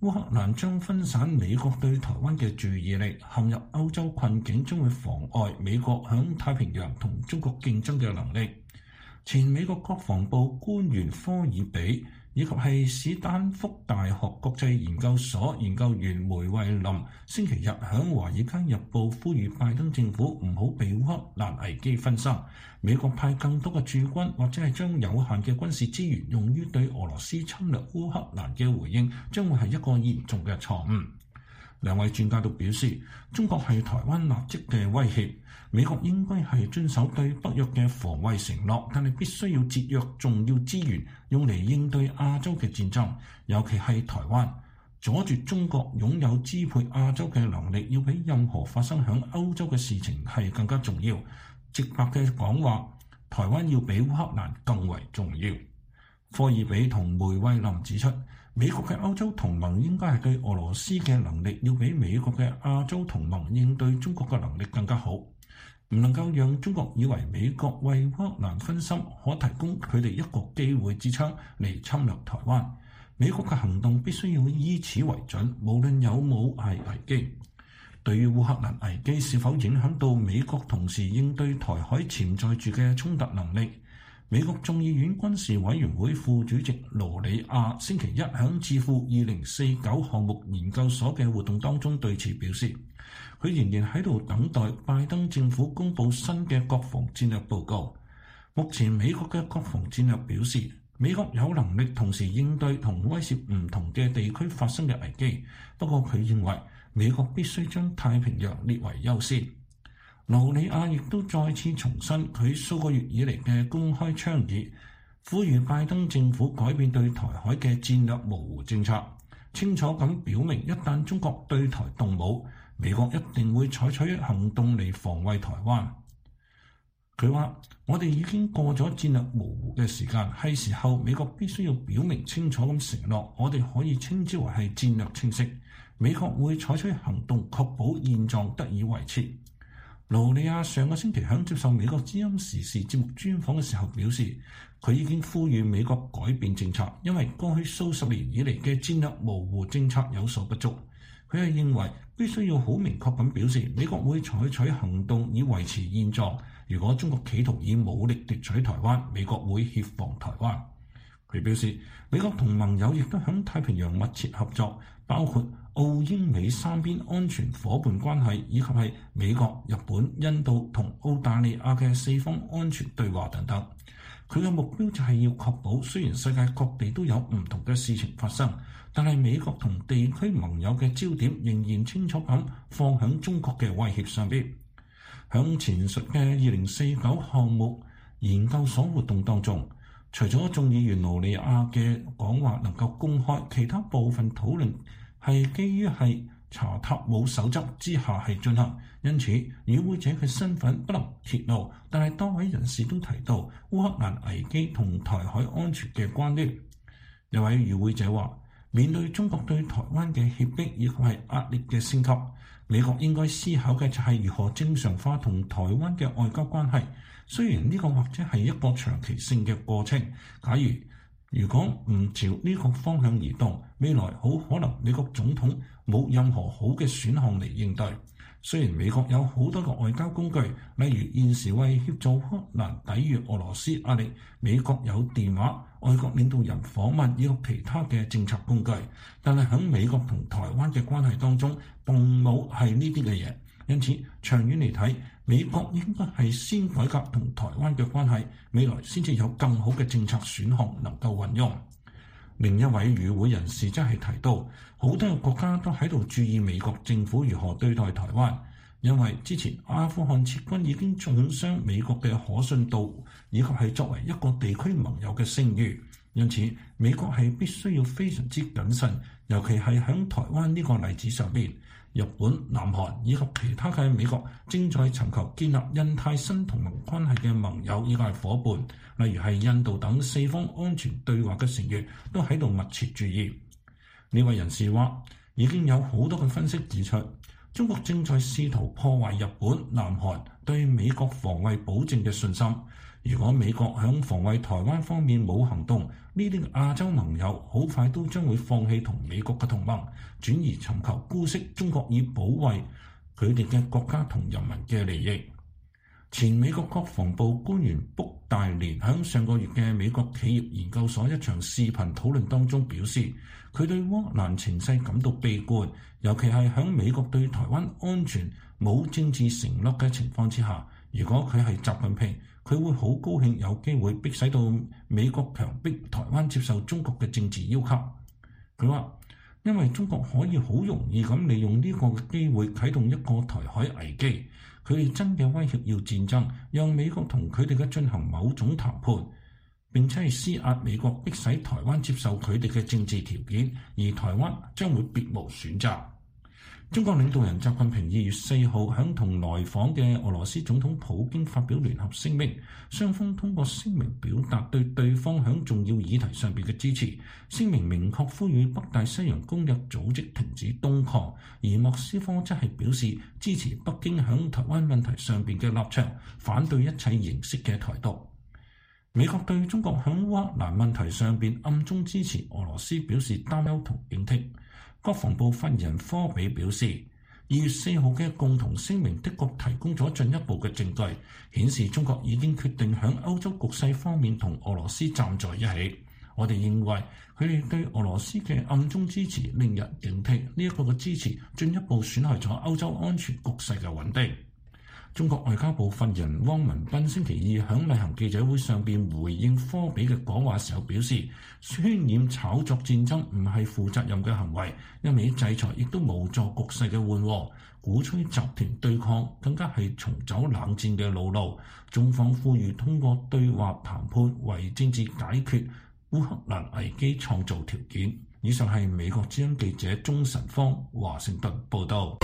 F: 烏克蘭將分散美國對台灣嘅注意力，陷入歐洲困境將會妨礙美國響太平洋同中國競爭嘅能力。前美國國防部官員科爾比以及係史丹福大學國際研究所研究員梅惠林星期日響《華爾街日報》呼籲拜登政府唔好被烏克蘭危機分心，美國派更多嘅駐軍或者係將有限嘅軍事資源用於對俄羅斯侵略烏克蘭嘅回應，將會係一個嚴重嘅錯誤。兩位專家都表示，中國係台灣立即嘅威脅，美國應該係遵守對北約嘅防衛承諾，但係必須要節約重要資源用嚟應對亞洲嘅戰爭，尤其係台灣。阻住中國擁有支配亞洲嘅能力，要比任何發生響歐洲嘅事情係更加重要。直白嘅講話，台灣要比烏克蘭更為重要。科爾比同梅惠林指出，美國嘅歐洲同盟應該係對俄羅斯嘅能力要比美國嘅亞洲同盟應對中國嘅能力更加好，唔能夠讓中國以為美國為烏克蘭分心，可提供佢哋一個機會之窗嚟侵略台灣。美國嘅行動必須要依此為準，無論有冇係危機。對於烏克蘭危機是否影響到美國同時應對台海潛在住嘅衝突能力，美國眾議院軍事委員會副主席羅里亞星期一響智庫二零四九項目研究所嘅活動當中對此表示，佢仍然喺度等待拜登政府公布新嘅國防戰略報告。目前美國嘅國防戰略表示，美國有能力同時應對同威脅唔同嘅地區發生嘅危機，不過佢認為美國必須將太平洋列為優先。羅里亞亦都再次重申佢數個月以嚟嘅公開倡議，呼籲拜登政府改變對台海嘅戰略模糊政策，清楚咁表明一旦中國對台動武，美國一定會採取行動嚟防衛台灣。佢話：我哋已經過咗戰略模糊嘅時間，係時候美國必須要表明清楚咁承諾，我哋可以稱之為係戰略清晰。美國會採取行動，確保現狀得以維持。盧利亞上個星期響接受美國之音時事節目專訪嘅時候表示，佢已經呼籲美國改變政策，因為過去數十年以嚟嘅戰略模糊政策有所不足。佢係認為必須要好明確咁表示，美國會採取行動以維持現狀。如果中國企圖以武力奪取台灣，美國會協防台灣。佢表示，美國同盟友亦都響太平洋密切合作，包括澳英美三邊安全夥伴關係，以及係美國、日本、印度同澳大利亞嘅四方安全對話等等。佢嘅目標就係要確保，雖然世界各地都有唔同嘅事情發生，但係美國同地區盟友嘅焦點仍然清楚咁放響中國嘅威脅上邊。響前述嘅二零四九項目研究所活動當中，除咗眾議員盧利亞嘅講話能夠公開，其他部分討論係基於係查塔姆守則之下係進行，因此與會者嘅身份不能揭露。但係多位人士都提到烏克蘭危機同台海安全嘅關聯。有位與會者話：面對中國對台灣嘅脅迫以及係壓力嘅升級，美國應該思考嘅就係如何正常化同台灣嘅外交關係。雖然呢個或者係一個長期性嘅過程，假如如果唔朝呢個方向移動，未來好可能美國總統冇任何好嘅選項嚟應對。雖然美國有好多個外交工具，例如現時為協助烏克蘭抵禦俄羅斯壓力，美國有電話、外國領導人訪問以及其他嘅政策工具，但係喺美國同台灣嘅關係當中，並冇係呢啲嘅嘢。因此，長遠嚟睇，美國應該係先改革同台灣嘅關係，未來先至有更好嘅政策選項能夠運用。另一位與會人士則係提到，好多個國家都喺度注意美國政府如何對待台灣，因為之前阿富汗撤軍已經重傷美國嘅可信度，以及係作為一個地區盟友嘅聲譽。因此，美國係必須要非常之謹慎，尤其係喺台灣呢個例子上邊。日本、南韓以及其他嘅美國正在尋求建立印太新同盟關係嘅盟友以及夥伴，例如係印度等四方安全對話嘅成員，都喺度密切注意。呢位人士話，已經有好多嘅分析指出， 中國正在試圖破壞日本、南韓對美國防衛保證嘅信心。如果美國響防衛台灣方面冇行動，呢啲亞洲盟友好快都將會放棄同美國嘅同盟，轉而尋求姑息中國以保衛佢哋嘅國家同人民嘅利益。前美國國防部官員卜大連喺上個月嘅美國企業研究所一場視頻討論當中表示，佢對烏克蘭情勢感到悲觀，尤其係喺美國對台灣安全冇政治承諾嘅情況之下，如果佢係習近平，佢會好高興有機會迫使到美國強迫台灣接受中國嘅政治要求。佢話，因為中國可以好容易咁利用呢個機會啟動一個台海危機，佢哋真嘅威脅要戰爭，讓美國同佢哋嘅進行某種談判，並且係施壓美國迫使台灣接受佢哋嘅政治條件，而台灣將會別無選擇。中國領導人習近平二月四號響同來訪嘅俄羅斯總統普京發表聯合聲明，雙方通過聲明表達對對方響重要議題上邊嘅支持。聲明明確呼籲北大西洋公約組織停止東擴，而莫斯科則係表示支持北京響台灣問題上邊嘅立場，反對一切形式嘅台獨。美國對中國響烏克蘭問題上邊暗中支持俄羅斯表示擔憂同警惕。國防部發言人科比表示，二月四號嘅共同聲明的確提供咗進一步嘅證據，顯示中國已經決定響歐洲局勢方面同俄羅斯站在一起。我哋認為佢哋對俄羅斯嘅暗中支持令人警惕，呢一個嘅支持進一步損害咗歐洲安全局勢嘅穩定。中國外交部發言人汪文斌星期二喺例行記者會上邊回應科比嘅講話時候表示，渲染炒作戰爭唔係負責任嘅行為，一味制裁亦都無助局勢嘅緩和，鼓吹集團對抗更加係重走冷戰嘅老路。中方呼籲通過對話談判為政治解決烏克蘭危機創造條件。以上係美國之音記者鍾晨芳華盛頓報道。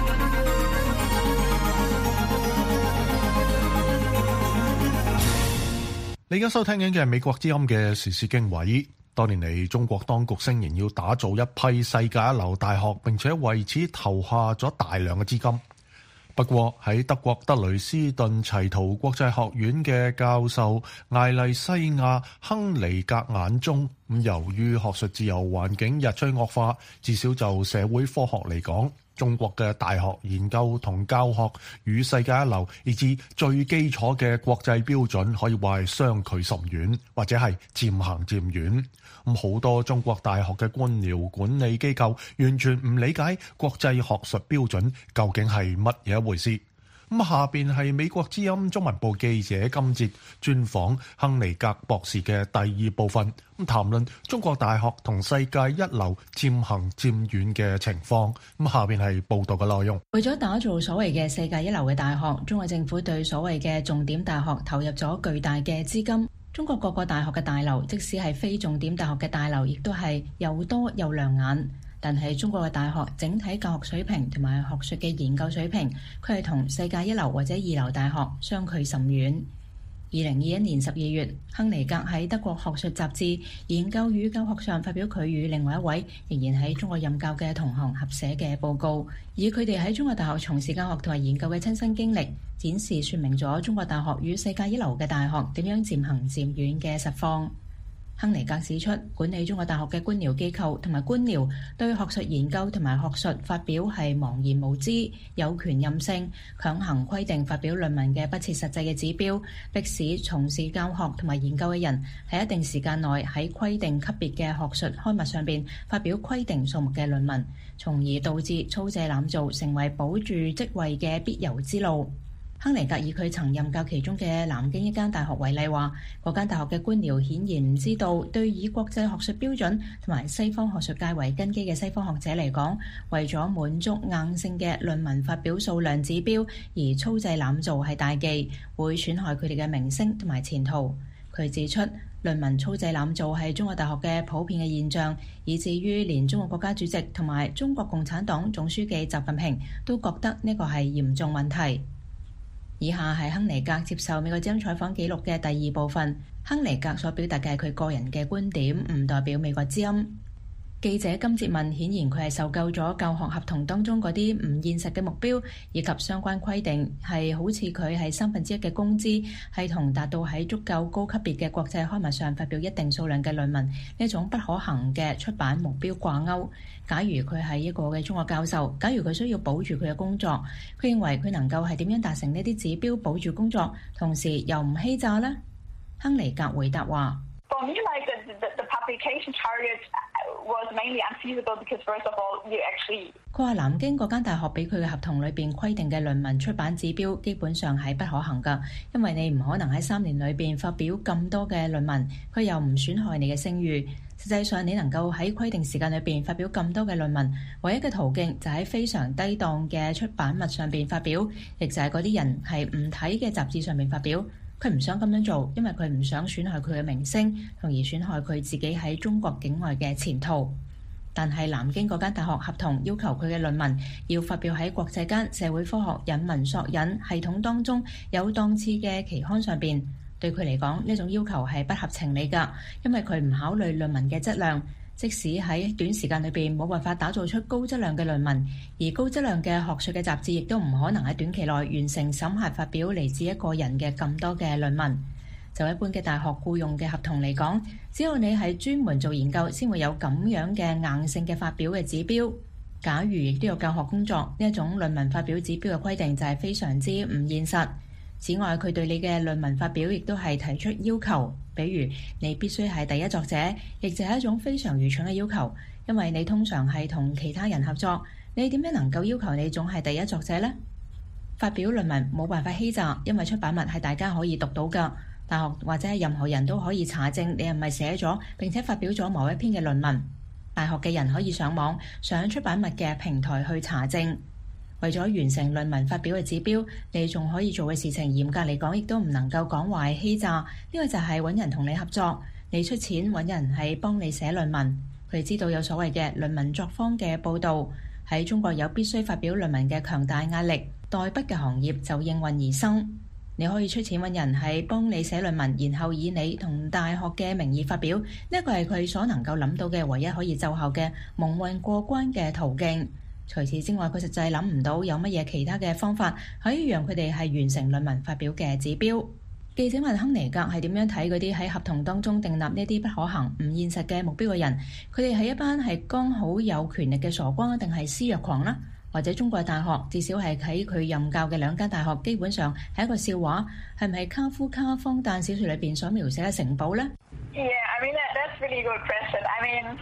A: 你而家收聽緊嘅係美國之音嘅時事經緯。多年嚟，中國當局聲言要打造一批世界一流大學，並且為此投下咗大量嘅資金。不過喺德國德累斯頓齊圖國際學院嘅教授艾麗西亞亨尼格眼中，咁由於學術自由環境日趨惡化，至少就社會科學嚟講，中國嘅大學研究同教學與世界一流以至最基礎嘅國際標準可以話係相距甚遠，或者係漸行漸遠。咁好多中國大學嘅官僚管理機構完全唔理解國際學術標準究竟係乜嘢一回事。咁下邊係美國之音中文部記者今節專訪亨尼格博士嘅第二部分，咁談論中國大學同世界一流漸行漸遠嘅情況。咁下邊係報道嘅內容。
G: 為咗打造所謂嘅世界一流嘅大學，中國政府對所謂嘅重點大學投入咗巨大嘅資金。中國各個大學嘅大樓，即使係非重點大學嘅大樓，亦都係又多又亮眼。但係中國嘅大學整體教學水平同埋學術嘅研究水平，佢係同世界一流或者二流大學相距甚遠。二零二一年十二月，亨尼格喺德國學術雜誌研究與教學上發表佢與另外一位仍然喺中國任教嘅同行合寫嘅報告，以佢哋喺中國大學從事教學同埋研究嘅親身經歷，展示說明咗中國大學與世界一流嘅大學點樣漸行漸遠嘅實況。亨尼格指出，管理中國大學嘅官僚機構同埋官僚對學術研究同埋學術發表係茫然無知、有權任性，強行規定發表論文嘅不切實際嘅指標，迫使從事教學同埋研究嘅人喺一定時間內喺規定級別嘅學術刊物上邊發表規定數目嘅論文，從而導致粗製濫造成為保住職位嘅必由之路。亨尼格以佢曾任教其中嘅南京一間大學為例，話嗰間大學嘅官僚顯然唔知道，對以國際學術標準同埋西方學術界為根基嘅西方學者嚟講，為咗滿足硬性嘅論文發表數量指標而粗製濫造係大忌，會損害佢哋嘅名聲同埋前途。佢指出，論文粗製濫造係中國大學嘅普遍嘅現象，以至於連中國國家主席同埋中國共產黨總書記習近平都覺得呢個係嚴重問題。以下係亨尼格接受美國之音採訪記錄嘅第二部分。亨尼格所表達嘅係佢個人嘅觀點，唔代表美國之音。 記者金哲文顯然佢係受夠咗教學合同當中嗰啲唔現實嘅目標，以及相關規定係好似佢係三分之一嘅工資係同達到喺足夠高級別嘅國際刊物上發表一定數量嘅論文呢種不可行嘅出版目標掛鈎。假如佢係一個嘅中學教授，假如佢需要保住佢嘅工作，佢認為佢能夠係點樣達成呢啲指標保住工作，同時又唔欺詐呢？亨尼格回答話。佢話南京嗰間大學俾佢嘅合同裏邊規定嘅論文出版指標基本上係不可行㗎，因為你唔可能喺三年裏邊發表咁多嘅論文，佢又唔損害你嘅聲譽。實際上你能夠喺規定時間裏邊發表咁多嘅論文，唯一嘅途徑就喺非常低檔嘅出版物上邊發表，亦就係嗰啲人係唔睇嘅雜誌上面發表。佢唔想咁樣做，因為佢唔想損害佢嘅名聲，從而損害佢自己喺中國境外嘅前途。但係南京嗰間大學合同要求佢嘅論文要發表喺國際間社會科學引文索引系統當中有檔次嘅期刊上邊，對佢嚟講呢種要求係不合情理㗎，因為佢唔考慮論文嘅質量。即使喺短時間裏邊冇辦法打造出高質量嘅論文，而高質量嘅學術嘅雜誌亦都唔可能喺短期內完成審核發表嚟自一個人嘅咁多嘅論文。就一般嘅大學僱用嘅合同嚟講，只有你係專門做研究，先會有咁樣嘅硬性嘅發表嘅指標。假如亦都有教學工作，呢一種論文發表指標嘅規定就係非常之唔現實。此外，佢對你嘅論文發表亦都係提出要求，比如你必須係第一作者，亦就係一種非常愚蠢嘅要求，因為你通常係同其他人合作，你點樣能夠要求你總係第一作者呢？發表論文冇辦法欺詐，因為出版物係大家可以讀到㗎，大學或者係任何人都可以查證你係咪寫咗並且發表咗某一篇嘅論文。大學嘅人可以上網上出版物嘅平台去查證。為咗完成論文發表嘅指標，你仲可以做嘅事情，嚴格嚟講亦都唔能夠講話係欺詐。呢個就係揾人同你合作，你出錢揾人係幫你寫論文。佢哋知道有所謂嘅論文作坊嘅報導，喺中國有必須發表論文嘅強大壓力，代筆嘅行業就應運而生。你可以出錢揾人係幫你寫論文，然後以你同大學嘅名義發表。呢個係佢所能夠諗到嘅唯一可以奏效嘅蒙混過關嘅途徑。除此之外，佢實際諗唔到有乜嘢其他嘅方法可以讓佢哋係完成論文發表嘅指標。記者問亨尼格係點樣睇嗰啲喺合同當中訂立呢啲不可行、唔現實嘅目標嘅人？佢哋係一班係剛好有權力嘅傻瓜，定係施虐狂呢？或者中國大學至少係喺佢任教嘅兩間大學，基本上係一個笑話，係唔係卡夫卡荒誕小說裏邊所描寫嘅城堡呢？
H: Yeah, I mean, that, that's really good question. I mean,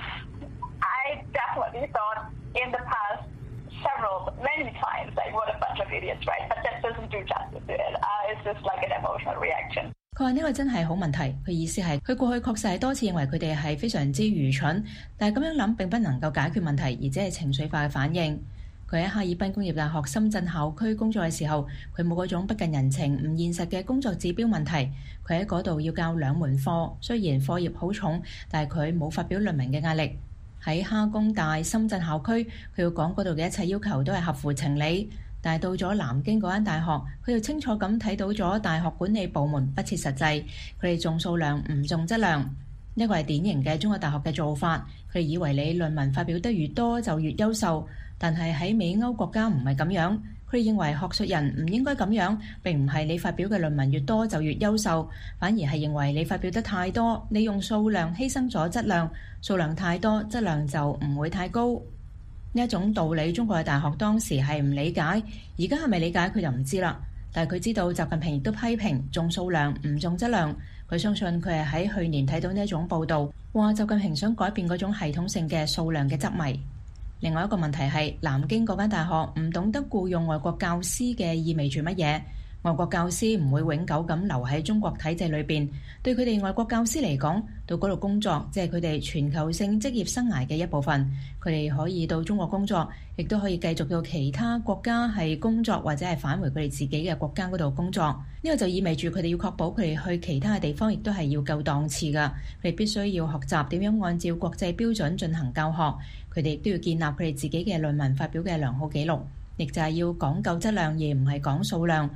H: I definitely thought in the past several, many times, like, what a bunch of idiots, right? But that doesn't do justice to it. Uh, it's just like an emotional reaction.
G: 佢話呢個真係好問題。佢意思係佢過去確實係多次認為佢哋係非常之愚蠢，但係咁樣諗並不能夠解決問題，而只係情緒化嘅反應。佢喺哈爾濱工業大學深圳校區工作嘅時候，佢冇嗰種不近人情、唔現實嘅工作指標問題。佢喺嗰度要教兩門課，雖然課業好重，但係佢冇發表論文嘅壓力。喺哈工大深圳校區，佢要講嗰度嘅一切要求都係合乎情理，但係到咗南京嗰間大學，佢就清楚咁睇到咗大學管理部門不切實際，佢哋重數量唔重質量。呢個係典型嘅中國大學嘅做法，佢哋以為你論文發表得越多就越優秀，但係喺美歐國家唔係咁樣。佢哋認為學術人唔應該咁樣，並唔係你發表嘅論文越多就越優秀，反而係認為你發表得太多，你用數量犧牲咗質量，數量太多，質量就唔會太高。呢一種道理，中國嘅大學當時係唔理解，而家係咪理解佢就唔知啦。但係佢知道習近平亦都批評重數量唔重質量，佢相信佢係喺去年睇到呢一種報導，話習近平想改變嗰種系統性嘅數量嘅執迷。另外一個問題係南京嗰間大學唔懂得僱用外國教師嘅意味住乜嘢？外國教師唔會永久咁留喺中國體制裏邊，對佢哋外國教師嚟講，到嗰度工作即係佢哋全球性職業生涯嘅一部分。佢哋可以到中國工作，亦都可以繼續到其他國家係工作，或者係返回佢哋自己嘅國家嗰度工作。呢個就意味住佢哋要確保佢哋去其他嘅地方，亦都係要夠檔次㗎。佢哋必須要學習點樣按照國際標準進行教學。佢哋亦都要建立佢哋自己嘅論文發表嘅良好記錄，亦就係要講究質量而唔係講數量。佢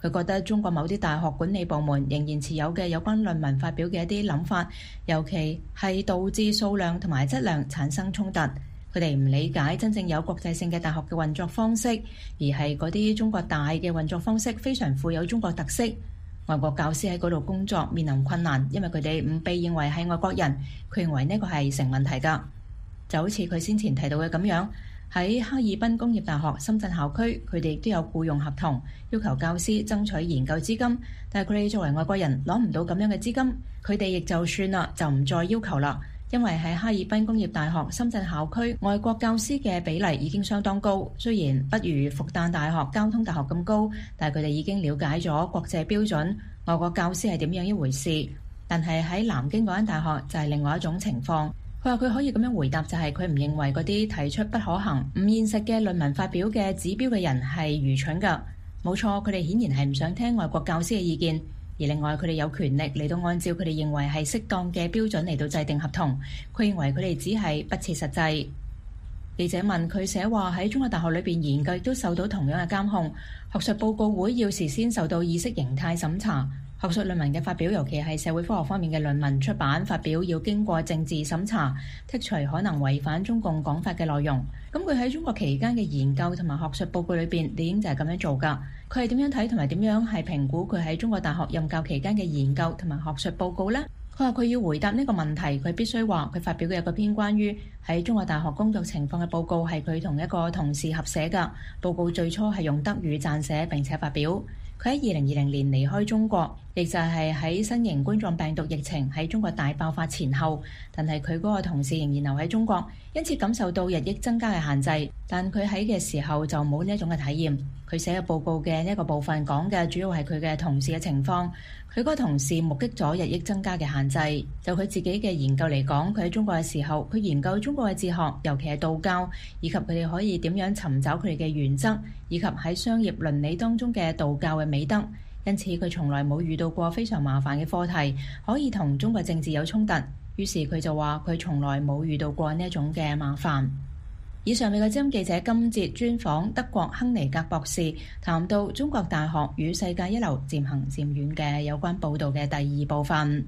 G: 佢覺得中國某啲大學管理部門仍然持有嘅有關論文發表嘅一啲諗法，尤其係導致數量同埋質量產生衝突。佢哋唔理解真正有國際性嘅大學嘅運作方式，而係嗰啲中國大嘅運作方式非常富有中國特色。外國教師喺嗰度工作面臨困難，因為佢哋唔被認為係外國人。佢認為呢個係成問題㗎。就好似佢先前提到嘅咁樣，喺哈爾濱工業大學深圳校區，佢哋亦都有僱用合同，要求教師爭取研究資金。但係佢哋作為外國人攞唔到咁樣嘅資金，佢哋亦就算啦，就唔再要求啦。因為喺哈爾濱工業大學深圳校區，外國教師嘅比例已經相當高，雖然不如復旦大學、交通大學咁高，但係佢哋已經了解咗國際標準，外國教師係點樣一回事。但係喺南京嗰間大學就係另外一種情況。佢話佢可以咁樣回答，就係佢唔認為嗰啲提出不可行、唔現實嘅論文發表嘅指標嘅人係愚蠢㗎。冇錯，佢哋顯然係唔想聽外國教師嘅意見。而另外，佢哋有權力嚟到按照佢哋認為係適當嘅標準嚟到制定合同。佢認為佢哋只係不切實際。記者問佢寫話喺中國大學裏邊研究亦都受到同樣嘅監控，學術報告會要事先受到意識形態審查。學術論文嘅發表，尤其係社會科學方面嘅論文出版發表，要經過政治審查，剔除可能違反中共講法嘅內容。咁佢喺中國期間嘅研究同埋學術報告裏邊，理應就係咁樣做㗎。佢係點樣睇同埋點樣係評估佢喺中國大學任教期間嘅研究同埋學術報告呢？佢話佢要回答呢個問題，佢必須話佢發表嘅一個篇關於喺中國大學工作情況嘅報告係佢同一個同事合寫㗎。報告最初係用德語撰寫並且發表。佢喺二零二零年離開中國，亦就係喺新型冠狀病毒疫情喺中國大爆發前後。但係佢嗰個同事仍然留喺中國，因此感受到日益增加嘅限制。但佢喺嘅時候就冇呢一種嘅體驗。佢寫嘅報告嘅呢一個部分講嘅主要係佢嘅同事嘅情況。佢嗰個同事目擊咗日益增加嘅限制。就佢自己嘅研究嚟講，佢喺中國嘅時候，佢研究中國嘅哲學，尤其係道教，以及佢哋可以點樣尋找佢哋嘅原則，以及喺商業倫理當中嘅道教嘅美德。因此佢從來冇遇到過非常麻煩嘅課題，可以同中國政治有衝突。於是佢就話佢從來冇遇到過呢一種嘅麻煩。以上美國之音記者今節專訪德國亨尼格博士，談到中國大學與世界一流漸行漸遠嘅有關報導嘅第二部分。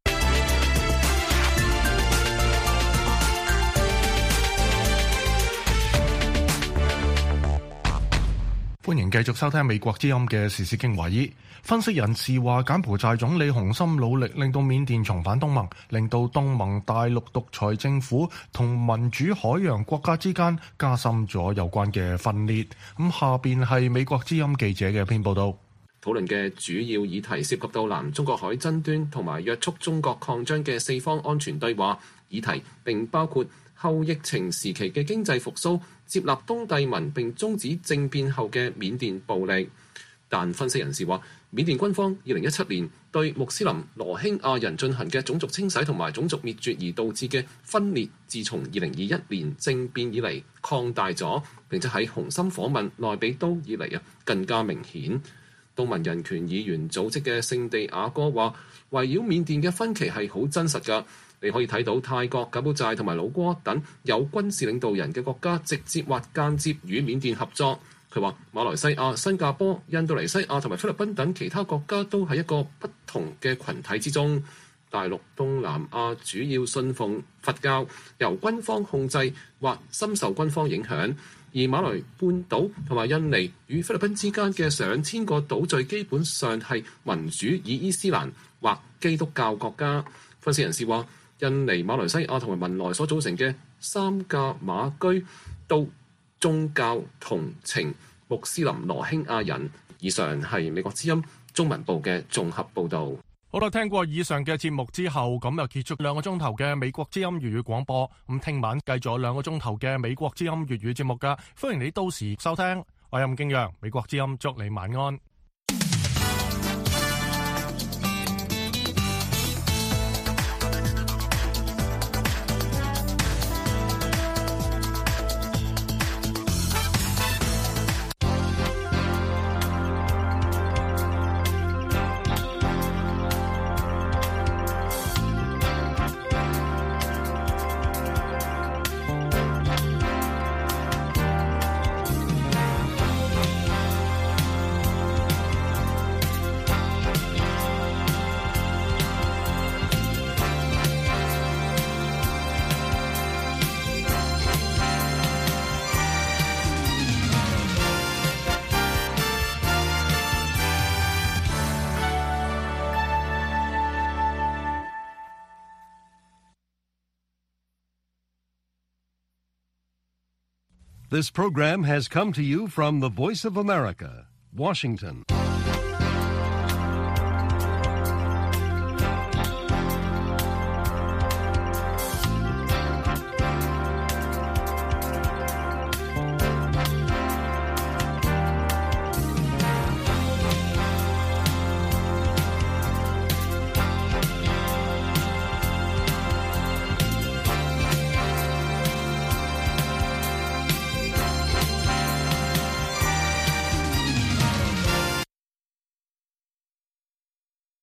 A: 歡迎繼續收聽美國之音嘅時事經華爾。分析人士話，柬埔寨總理洪森努力令到緬甸重返東盟，令到東盟大陸獨裁政府同民主海洋國家之間加深咗有關嘅分裂。咁下邊係美國之音記者嘅篇報道。
B: 討論嘅主要議題涉及到南中國海爭端同埋約束中國擴張嘅四方安全對話。議題並包括後疫情時期嘅經濟復甦、接納東帝汶並終止政變後嘅緬甸暴力。但分析人士話，緬甸軍方二零一七年對穆斯林羅興亞人進行嘅種族清洗同埋種族滅絕而導致嘅分裂，自從二零二一年政變以嚟擴大咗，並且喺洪森訪問內比都以嚟啊更加明顯。東盟人權議員組織嘅聖地亞哥話，圍繞緬甸嘅分歧係好真實㗎。你可以睇到泰國、柬埔寨同埋老撾等有軍事領導人嘅國家直接或間接與緬甸合作。佢話馬來西亞、新加坡、印度尼西亞同埋菲律賓等其他國家都喺一個不同嘅群體之中。大陸東南亞主要信奉佛教，由軍方控制或深受軍方影響。而馬來半島同埋印尼與菲律賓之間嘅上千個島嶼基本上係民主以伊斯蘭或基督教國家。分析人士話，印尼、馬來西亞同埋文萊所組成嘅三架馬居都宗教同情穆斯林羅興亞人。以上係美國之音中文部嘅綜合報導。
A: 好啦，聽過以上嘅節目之後，咁又結束兩個鐘頭嘅美國之音粵語廣播。咁聽晚繼續兩個鐘頭嘅美國之音粵語節目㗎，歡迎你到時收聽。我係任敬陽，美國之音祝你晚安。
I: This program has come to you from the Voice of America, Washington.